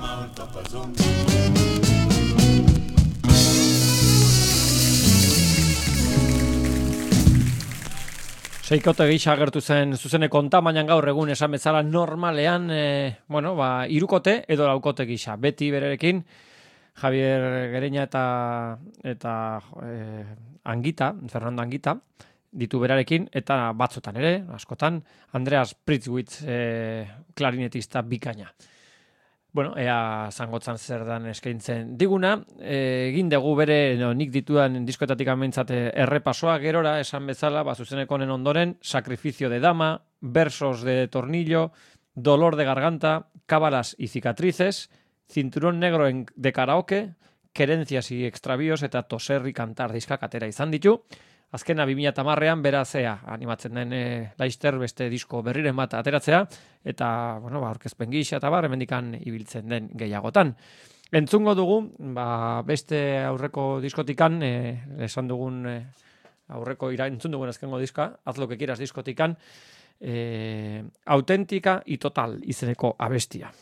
Seikote gisa agertu zen zuzeneko onta, baina gaur egun esan bezala normalean, e, bueno, ba, irukote edo laukote gisa. Beti bererekin, Javier Gereña eta, eta e, Angita, Fernando Angita, ditu berarekin, eta batzotan ere, askotan, Andreas Pritzwitz, e, klarinetista bikaina. Bueno, ea zangotzan zer dan eskaintzen diguna, e, egin dugu bere no, nik ditudan diskoetatik amentzate errepasoa, gerora esan bezala, ba, zuzeneko honen ondoren, Sacrificio de Dama, Versos de Tornillo, Dolor de Garganta, Cábalas y Cicatrices, Cinturón Negro en, de Karaoke, Querencias y Extravíos eta Toser y Cantar diskak atera izan ditu. Azkena bi mila hamarrean berazea animatzen den e, laister beste disko berriren bat ateratzea, eta, bueno, ba, aurkezpen gisa eta bar, hemendikan ibiltzen den gehiagotan. Entzungo dugu, ba, beste aurreko diskotikan, e, esan dugun e, aurreko ira, entzun dugun azkengo diska, haz lo que quieras diskotikan, e, Auténtica y Total izeneko abestia.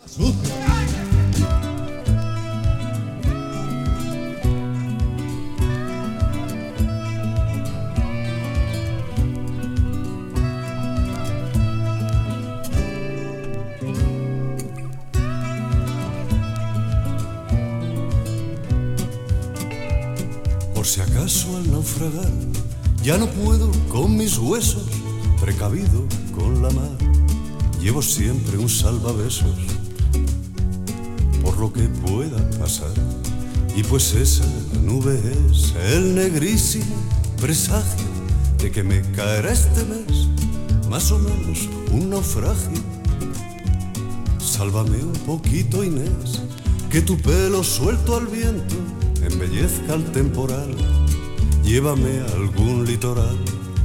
Por si acaso al naufragar ya no puedo con mis huesos, precavido con la mar, llevo siempre un salvabesos por lo que pueda pasar. Y pues esa nube es el negrísimo presagio de que me caerá este mes más o menos un naufragio. Sálvame un poquito, Inés, que tu pelo suelto al viento embellezca el temporal, llévame a algún litoral,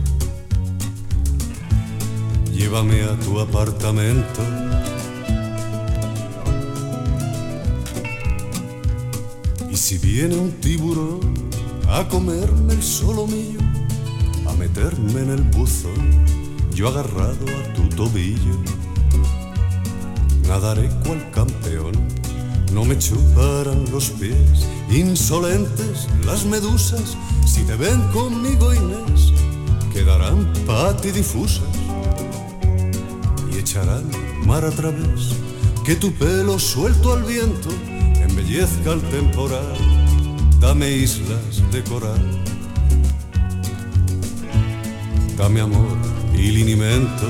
llévame a tu apartamento. Y si viene un tiburón a comerme el solomillo, a meterme en el buzón, yo agarrado a tu tobillo, nadaré cual campeón. No me chuparán los pies, insolentes las medusas, si te ven conmigo, Inés, quedarán patidifusas y echarán mar a través, que tu pelo suelto al viento embellezca el temporal. Dame islas de coral, dame amor y linimento.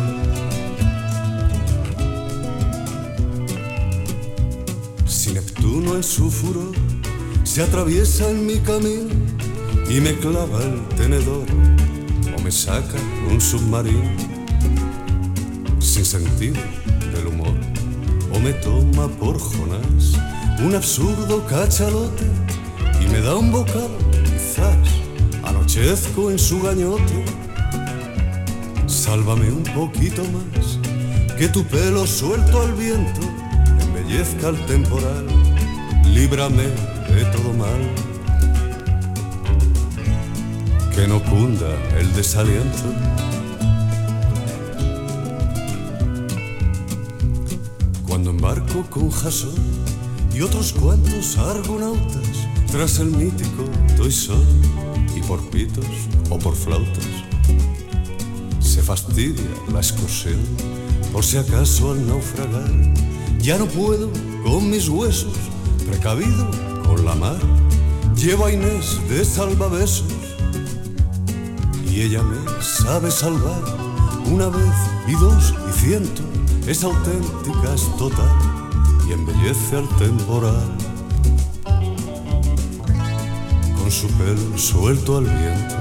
Si Neptuno en su furor se atraviesa en mi camino y me clava el tenedor o me saca un submarino sin sentido del humor, o me toma por Jonás un absurdo cachalote y me da un bocado, quizás anochezco en su gañote. Sálvame un poquito más, que tu pelo suelto al viento embellezca el temporal, líbrame de todo mal, que no cunda el desaliento. Cuando embarco con Jasón y otros cuantos argonautas tras el mítico Toisón, y por pitos o por flautas se fastidia la excursión, por si acaso al naufragar ya no puedo con mis huesos, precavido con la mar, llevo a Inés de salvabesos y ella me sabe salvar una vez y dos y ciento, es auténtica, es total y embellece al temporal. Con su pelo suelto al viento,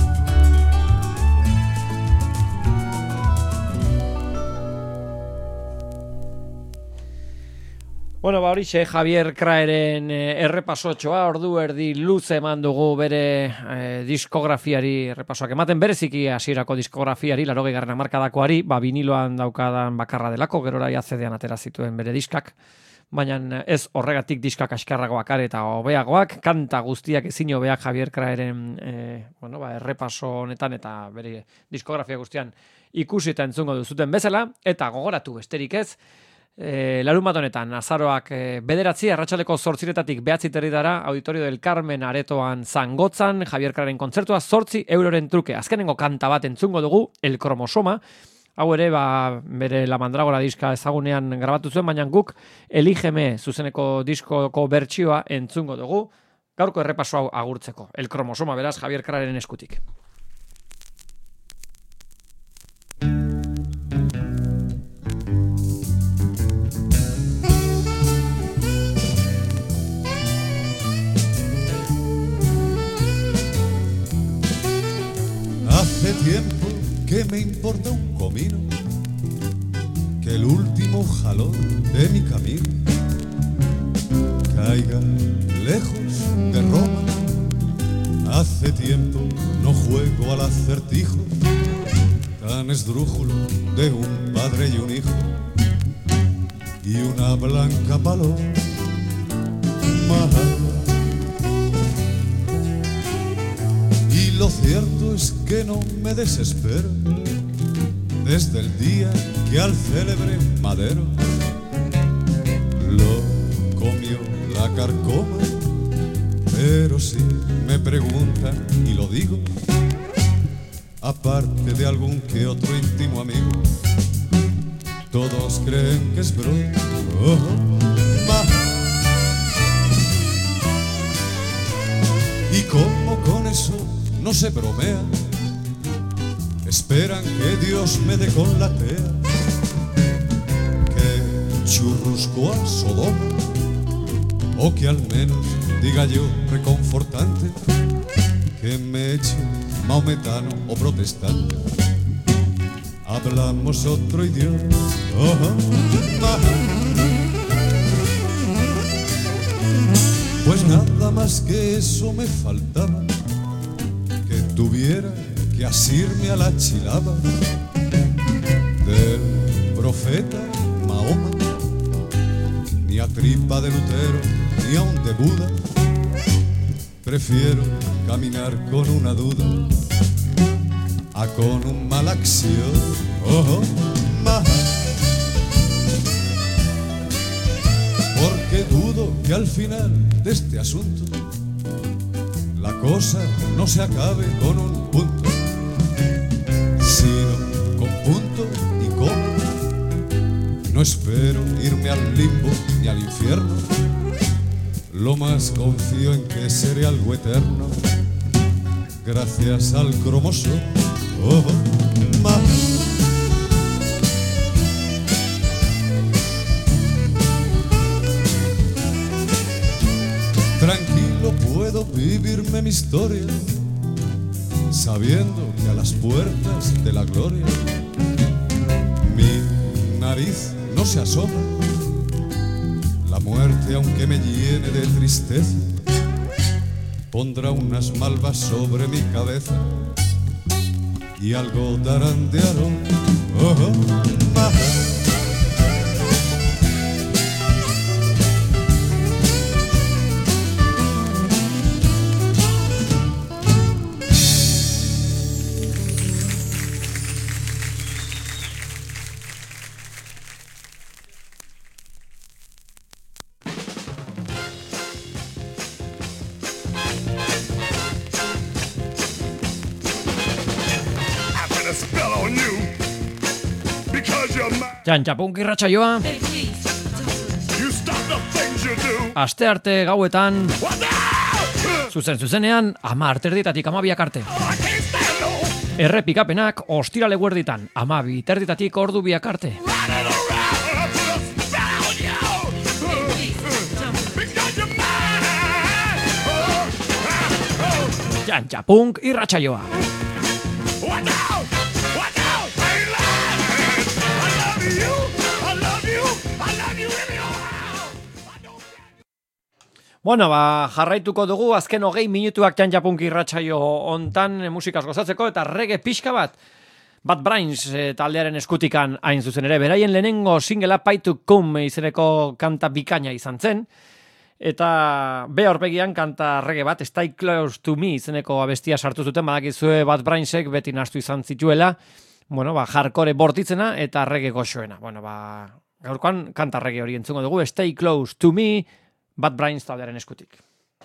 Bueno, ba horixe, Javier Kraeren eh, errepasotxoa, ordu erdi luze eman dugu bere eh, diskografiari, errepasoak ematen bereziki hasierako diskografiari, larogei garren hamarkadakoari, ba viniloan daukadan bakarra delako, gerora ja C D-an atera zituen bere diskak, baina ez horregatik diskak askarragoak are eta hobeagoak, kanta guztiak ezin hobeak Javier Kraeren eh, bueno, ba, errepaso honetan eta bere diskografia guztian ikusi eta entzungo duzuten bezala, eta gogoratu besterik ez, E, larun bat honetan, azaroak e, bederatzi, arratsaldeko zortziretatik behatzi territara, Auditorio del Carmen aretoan Zangotzan, Javier Kraeren kontzertua zortzi euroren truke. Azkenengo kanta bat entzungo dugu, El Cromosoma, hau ere, ba, bere La Mandragora diska ezagunean grabatu zuen, baina guk Eligeme zuzeneko diskoko bertsioa entzungo dugu, gaurko errepaso hau agurtzeko. El Cromosoma, beraz, Javier Kraeren eskutik. Hace tiempo que me importa un comino, que el último jalón de mi camino caiga lejos de Roma. Hace tiempo no juego al acertijo tan esdrújulo de un padre y un hijo y una blanca paloma. Y lo cierto es que no me desespero desde el día que al célebre Madero lo comió la carcoma. Pero si me preguntan, y lo digo, aparte de algún que otro íntimo amigo, todos creen que es broma. Oh, ma. Y como con eso no se bromea, esperan que Dios me dé con la tea, que churrusco a Sodoma, o que al menos diga yo reconfortante, que me eche maometano o protestante. Hablamos otro idioma. Oh, oh, pues nada más que eso me faltaba, que tuviera que asirme a la chilaba del profeta Mahoma, ni a tripa de Lutero, ni aun de Buda. Prefiero caminar con una duda a con un mal acción. Oh, oh, ma. Porque dudo que al final de este asunto la cosa no se acabe con un punto, sino con punto y coma. No espero irme al limbo ni al infierno, lo más confío en que seré algo eterno, gracias al cromosoma. Oh, ma. Tranquilo puedo vivirme mi historia, sabiendo que a las puertas de la gloria mi nariz no se asoma. La muerte, aunque me llene de tristeza, pondrá unas malvas sobre mi cabeza y algo darán de aroma. Oh, oh, ma. Txantxapunk irratsaioa, aste arte gauetan, zuzen zuzenean, ama arterdietatik ama biak arte. Errepikapenak ostirale guerditan, amabi terditatik ordu biak arte. Jantxapunk irratsaioa. Bueno, ba, jarraituko dugu azken hogei minutuak Jantxapunk irratsaio hontan musikaz gozatzeko eta reggae pixka bat Bad Brains e, taldearen eskutikan hain zuzen ere. Beraien lehenengo singela Pay to Come izeneko kanta bikaina izan zen. Eta be aurpegian kanta reggae bat, Stay Close to Me izeneko abestia sartu zuten, badakizue Bad Brainsek beti nahastu izan zituela, bueno, ba, hardcore bortitzena eta reggae goxoena. Bueno, ba, gaurkoan kanta reggae hori entzungo dugu, Stay Close to Me, Bad Brains taldearen eskutik.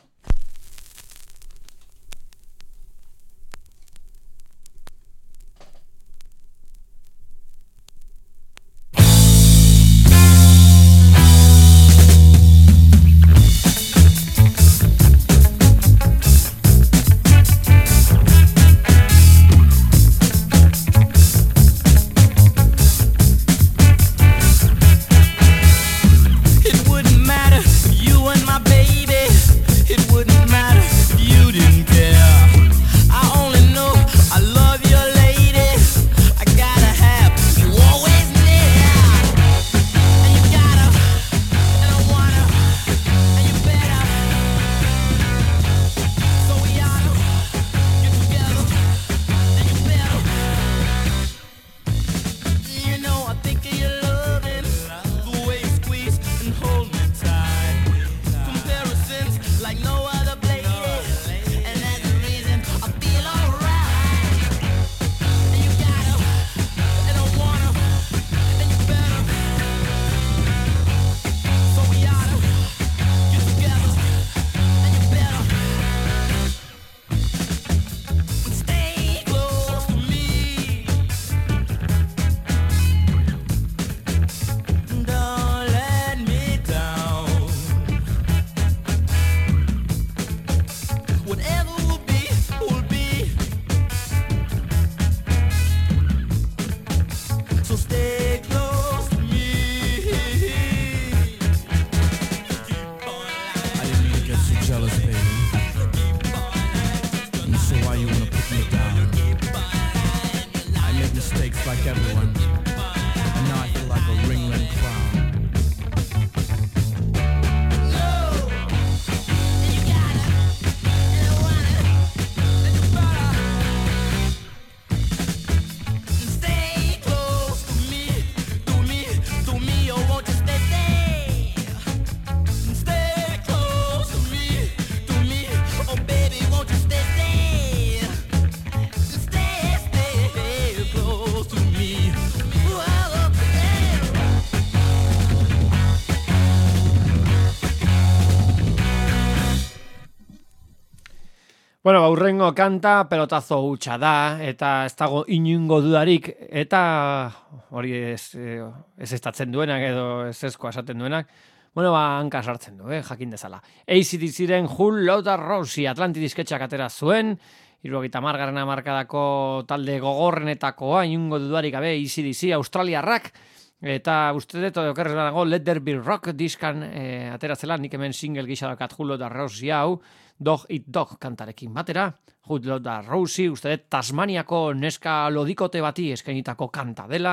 Bueno, aurrengo kanta pelotazo hutsa da, eta ez dago inungo dudarik, eta hori ez, ez estatzen duenak edo ez ezkoa esaten duenak, bueno, ba, hanka sartzen du, eh, jakin dezala. A C D C-ren Who Loves Rosie Atlantis disketxak atera zuen, hirurogeita hamargarrena hamarkadako talde gogorrenetakoa, inungo dudarik gabe A C D C, australiarrak, eta uste dut okerrez dago Let There Be Rock diskan e, ateratzela, nik hemen single gisa dakat Who Loves Rosie hau, Dog Eat Dog kantarekin batera, Who Loves Rosie, uste dut Tasmaniako neska lodikote bati eskainitako kanta dela,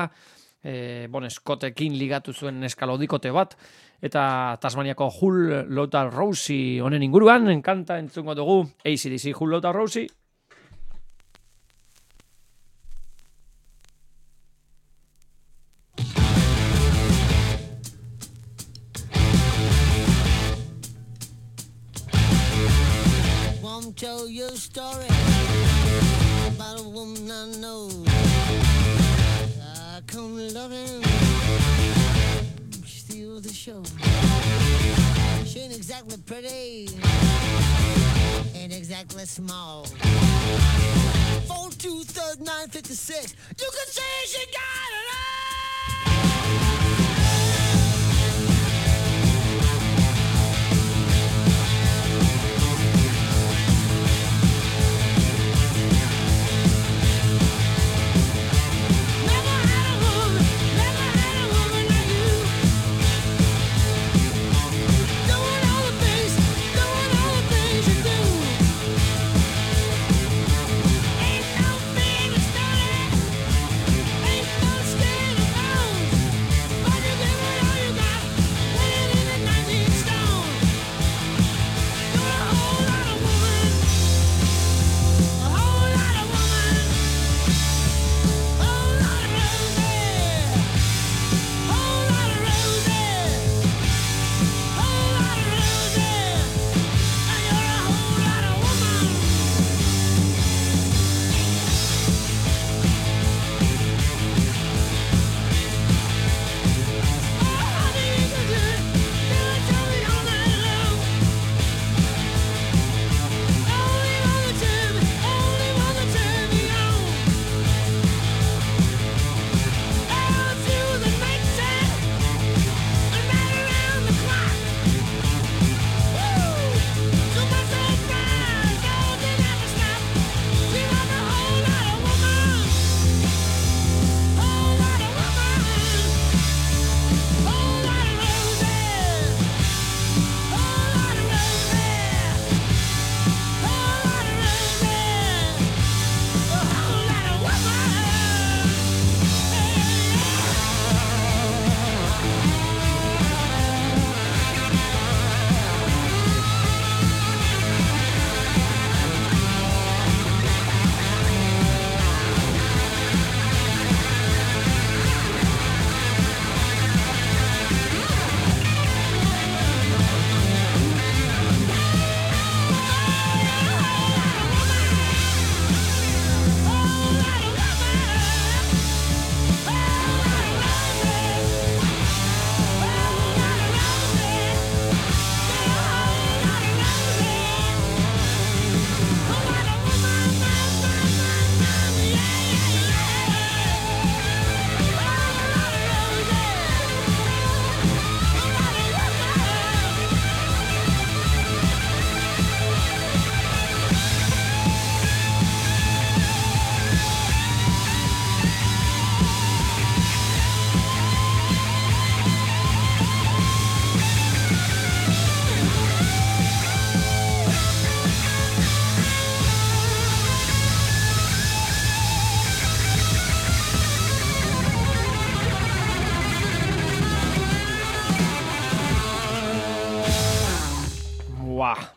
e, bon, eskotekin ligatu zuen neska lodikote bat, eta Tasmaniako Who Loves Rosie honen inguruan, kanta entzungo dugu A C D C Who Loves Rosie. Tell you a story about a woman I know. I come loving, she steals the show. She ain't exactly pretty, ain't exactly small. Four two third nine fifty six. You can say she got it all.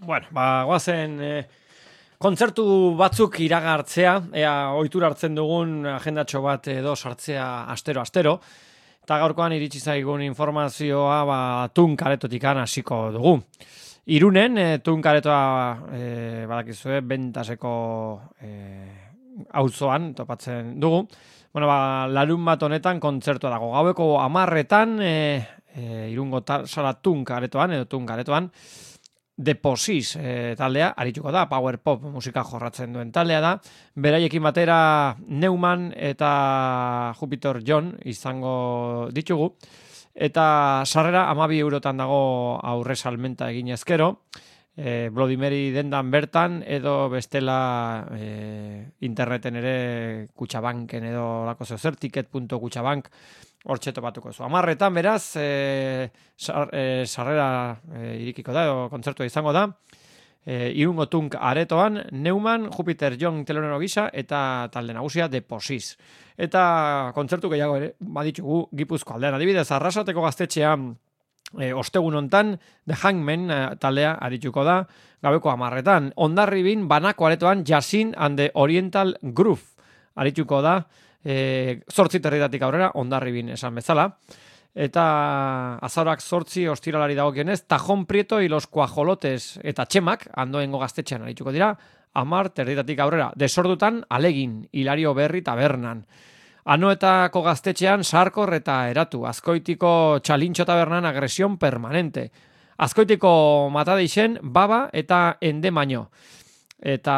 Bueno, ba, guazen e, kontzertu batzuk iragartzea, ea ohitura hartzen dugun agendatxo bat edo sartzea astero-astero, eta gaurkoan iritsi zaigun informazioa ba, Tun karetotikan hasiko dugu. Irunen, e, Tun karetoa e, badakizue, Bentaseko e, auzoan topatzen dugu. Bueno, ba, larun bat honetan kontzertua dago. Gaueko hamarretan, e, e, Irungo sala Tun karetoan, edo Tun karetoan, Deposis e, taldea, arituko da, power pop musika jorratzen duen taldea da, beraiekin batera Neumann eta Jupiter John izango ditugu, eta sarrera hamabi eurotan dago aurre salmenta egin ezkero, e, Bloody Mary dendan bertan, edo bestela e, interneten ere Kutxabanken edo lako zer, ticket punto kutxabank hortxe topatuko zu. Amarretan, beraz, e, sar, e, sarrera e, irikiko da, edo kontzertua izango da, e, Irungo Tunk aretoan, Neumann, Jupiter John telonero gisa, eta talde nagusia Deposis. Eta kontzertu gehiago ere, baditugu Gipuzko aldean. Adibidez, Arrasateko gaztetxean, e, ostegun hontan, The Hangman e, taldea arituko da, gabeko amarretan. Hondarribin, Banako aretoan, Jasin and the Oriental Groove arituko da, E, zortzi territatik aurrera, Hondarribin esan bezala. Eta azaroak zortzi ostiralari dagokionez, Tajon Prieto y los Cuajolotes eta Txemak, Andoengo gaztetxean arituko dira, amar territatik aurrera. Desordutan, Alegin, Hilario Berri tabernan. Anoetako gaztetxean, Sarkor eta Eratu. Azkoitiko Txalintxo tabernan, Agresión permanente. Azkoitiko Matadeixen, Baba eta Endemaino. Eta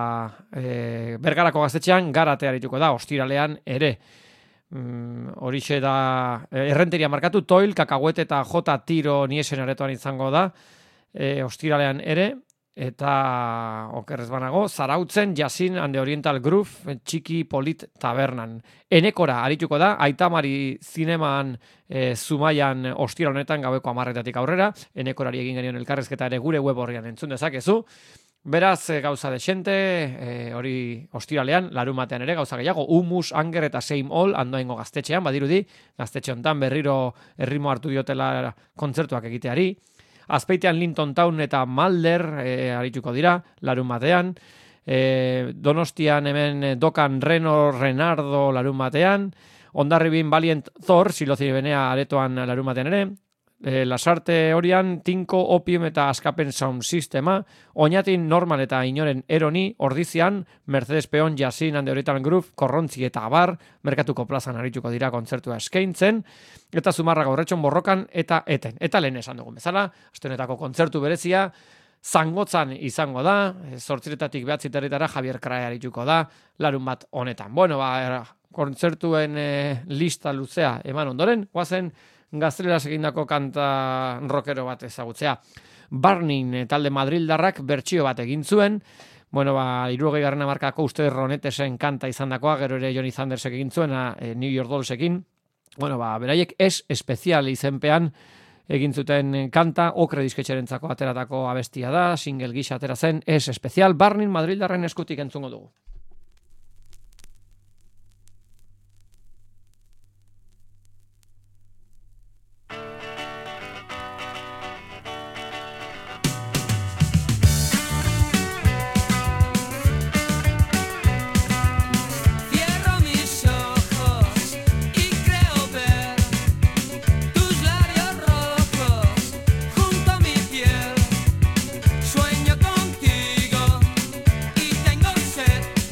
e, Bergarako gaztetxean Garate arituko da, ostiralean ere. Mm, horixe da, errenteria markatu, Toil, Kakahuete eta J. Tiro Niesen aretoan izango da, e, ostiralean ere. Eta okerrez banago, Zarautzen, Jasin and the Oriental Groove, Txiki Polit tabernan. Enekora arituko da, Aitamari zineman e, Zumaian ostira honetan gaueko amarretatik aurrera. Enekorari egin genion elkarrezketa ere gure web horrian entzun dezakezu. Beraz, gauza desente, e, hori ostiralean, larumatean ere, gauza gehiago, Humus, Anger eta Same All, Andoaingo gaztetxean, badirudi, gaztetxe hontan berriro erritmo hartu diotela kontzertuak egiteari. Azpeitean Linton Town eta Malder e, arituko dira, larumatean. E, Donostian hemen Dokan Reno, Renardo, larumatean. Hondarribin Valiant Thor, Silozi Benea aretoan larumatean ere. E, Lasarte horian Tinko, Opium eta Askapen Sound Sistema, Oñatin Normal eta Inoren Eroni, Ordizian, Mercedes Peon, Jasin and the Oriental Groove, Korrontzi eta Abar, Merkatuko plazan arituko dira kontzertua eskaintzen, eta Zumarra Gaurretxon Borrokan eta Eten. Eta lehen esan dugun bezala, astenetako kontzertu berezia, Zangotzan izango da, zortziretatik behatziteritara Javier Krae arituko da, larun bat honetan. Bueno, ba, kontzertuen e, lista luzea eman ondoren, guazen, gazteleraz egindako kanta rockero bat ezagutzea. Burning talde madrildarrak bertsio bat egin zuen, bueno, ba, hirurogei garren hamarkadako uste Ronetesen kanta izandakoa, gero ere Johnny Thundersek egin zuena, e, New York Dollsekin, bueno, ba, beraiek es espezial izenpean egin zuten kanta, okre disketxerentzako ateratako abestia da, single gisa atera zen, es espezial, Burning madrildarren eskutik entzungo dugu. Sueño contigo y tengo sed.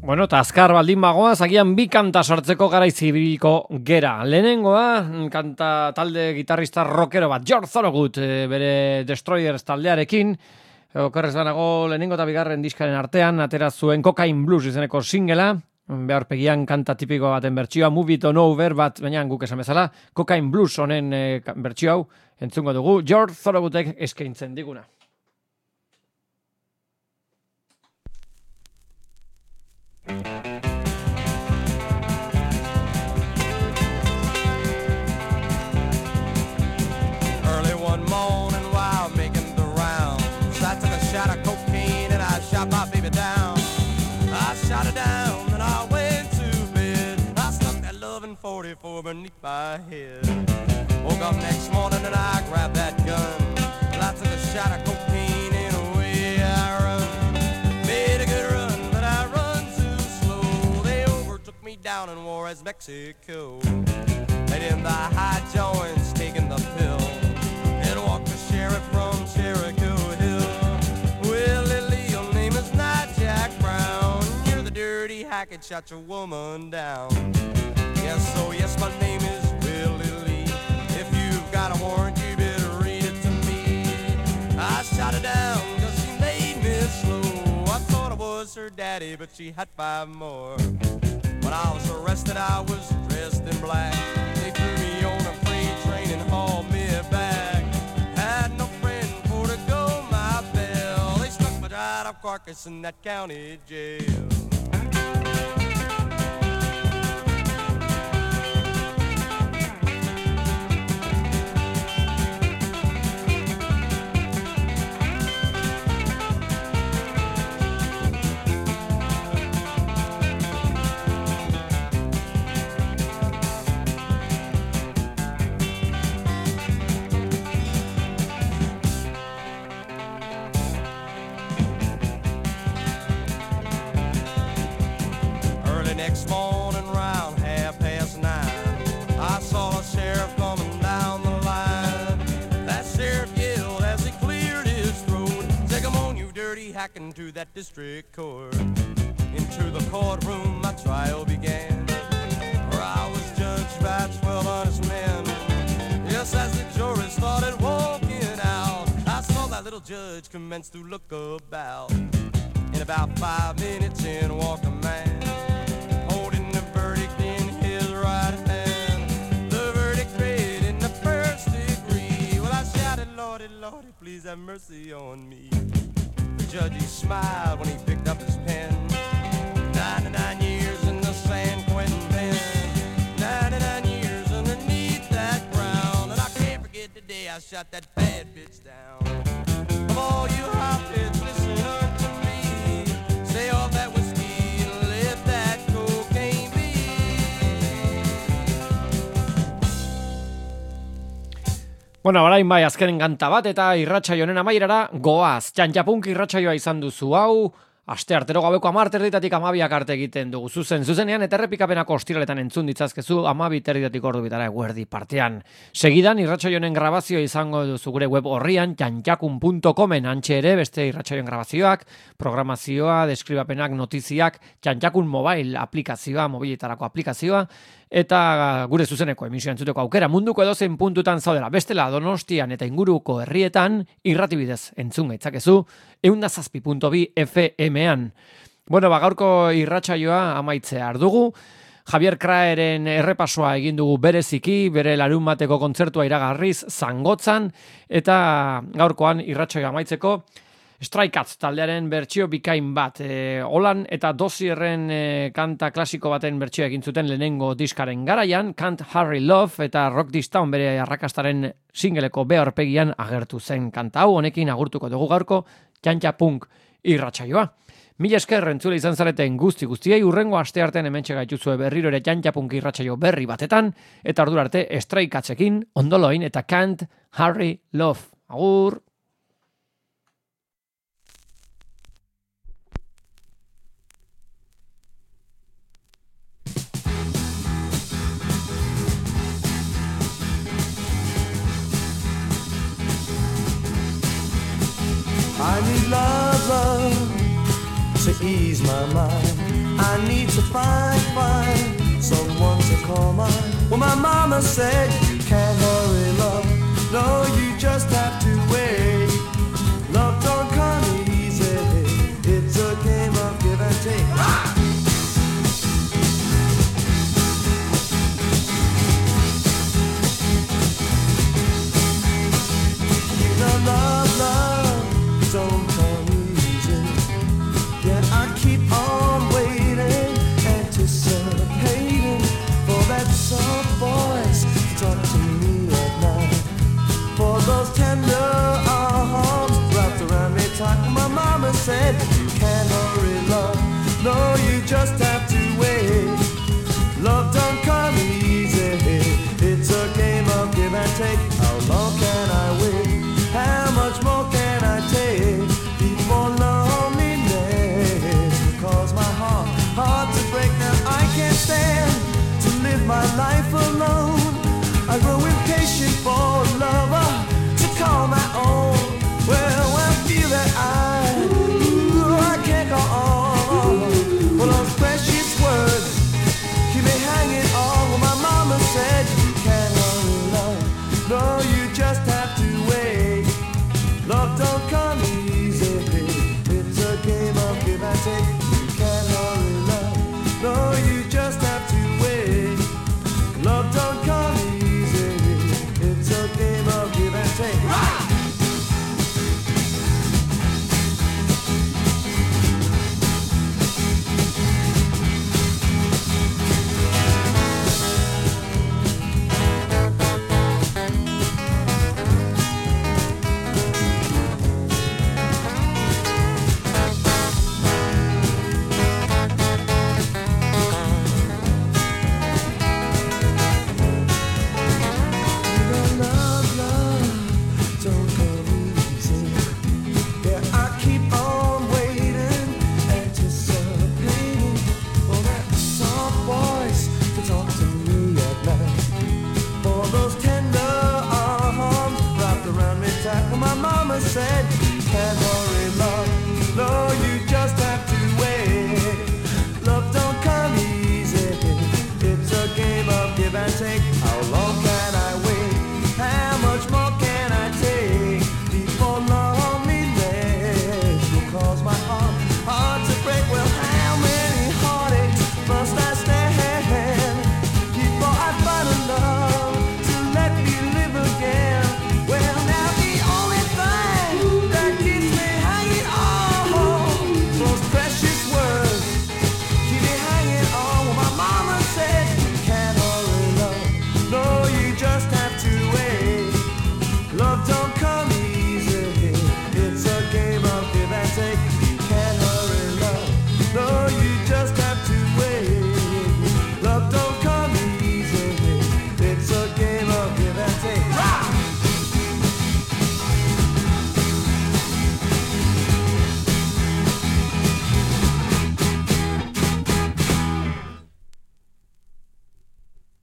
Bueno, eta azkar baldin bagoaz, agian bi kanta sortzeko garaiz ibiliko gera. Lehenengoa, kanta talde gitarrista rockero bat, George Thorogood, e, bere Destroyers taldearekin, okerrez banago lehenengo eta bigarren diskaren artean, atera zuen Cocaine Blues izeneko singela, beharpegian kanta tipiko baten bertsioa, Move It On Over bat, baina guk esan bezala, Cocaine Blues honen e, bertsio hau entzungo dugu, George Thorogoodek eskaintzen diguna. Early one morning while making the rounds, I took a shot of cocaine and I shot my baby down. I shot her down and I went to bed. I stuck that loving forty-four beneath my head. Woke up next morning and I grabbed that gun. Well, I took a shot of cocaine and away I run. Made a good run, but I run too slow. They overtook me down in Juarez, Mexico. Laid in the high joints, taking the pill, and walked the sheriff from Jericho Hill. Well, Lily, your name is not Jack Brown. You're the dirty hack that shot your woman down. Yes, so yes, my name is Willie Lee. If you've got a warrant, you better read it to me. I shot her down cause she made me slow. I thought I was her daddy, but she had five more. When I was arrested, I was dressed in black. They threw me on a freight train and hauled me back. Had no friend for to go my bell. They stuck my dried up carcass in that county jail. Next morning round half past nine, I saw a sheriff coming down the line. That sheriff yelled as he cleared his throat, "Say, come on, you dirty hack, into that district court." Into the courtroom my trial began, where I was judged by twelve honest men. Just as the jury started walking out, I saw that little judge commence to look about. In about five minutes in walked a man, Lordy, Lordy, please have mercy on me. The judge, he smiled when he picked up his pen. Ninety-nine years in the San Quentin pen. Ninety-nine years underneath that ground. And I can't forget the day I shot that bad bitch down. Come on, you hot-heads, listen unto me. Stay off that whiskey and let that cocaine be. Bueno, orain bai, azkenen kanta bat eta irratsaio honen amaierara goaz. Txantxapunk irratsaioa izan duzu hau, aste artero gaueko hamar erditatik hamabiak arte egiten dugu. Zuzen, zuzenean eta errepikapenako ostiraletan entzun ditzazkezu hamabi erditatik ordu bitara eguerdi partean. Segidan irratsaio honen grabazioa izango duzu gure web horrian, txantxakun puntu comen, antxe ere beste irratsaioen grabazioak, programazioa, deskribapenak, notiziak, Txantxakun mobile aplikazioa, mobiletarako aplikazioa, eta gure zuzeneko emisioa entzuteko aukera munduko edozein puntutan zaudela. Bestela Donostian eta inguruko herrietan irratibidez entzun gaitzakezu ehun eta zazpi puntu bi F M-an. Bueno, ba, gaurko irratsaioa amaitzea ardugu. Javier Kraeren errepasoa egin dugu bereziki, bere larun bateko kontzertua iragarriz Zangotzan, eta gaurkoan irratsaioa amaitzeko Stray Cats taldearen bertsio bikain bat. E, Olan eta Dosierren e, kanta klasiko baten bertsio egin zuten lehenengo diskaren garaian, Can't Hurry Love eta Rock This Town bere arrakastaren singeleko beharpegian agertu zen kanta hau. Honekin agurtuko dugu gaurko Txantxapunk irratsaioa. Mila esker entzule izan zareten guzti guztiei, urrengo asteartean hementxe gaituzue berriro ere Txantxapunk irratsaio berri batetan, eta ordura arte Stray Catsekin, Ondoloin eta Can't Hurry Love. Agur! I need love, love to ease my mind. I need to find, find someone to call mine. Well, my mama said you can't hurry love. No, you just have to wait. Love don't come easy. It's a game of give and take. Ah! Love, love, don't come easy. Yet I keep on waiting, anticipating for that soft voice to talk to me at night. For those tender arms wrapped around me tight. My mama said you can't hurry love. No, you just have to wait. Love don't come easy. It's a game of give and take. How long can I wait? How much more can I take before loneliness cause my heart hard to break? Now I can't stand to live my life alone. I grow impatient for a lover to call my own. Well, I feel that I, ooh, I can't go on. Well, those precious words keep me hanging on. Well, my mama said you can't hurry love. No, you just have to wait. Love don't come easy. It's a game of give and take. You can't hurry love. No, you just have to wait. Love don't come easy. It's a game of give and take. Right! Said you can't hurry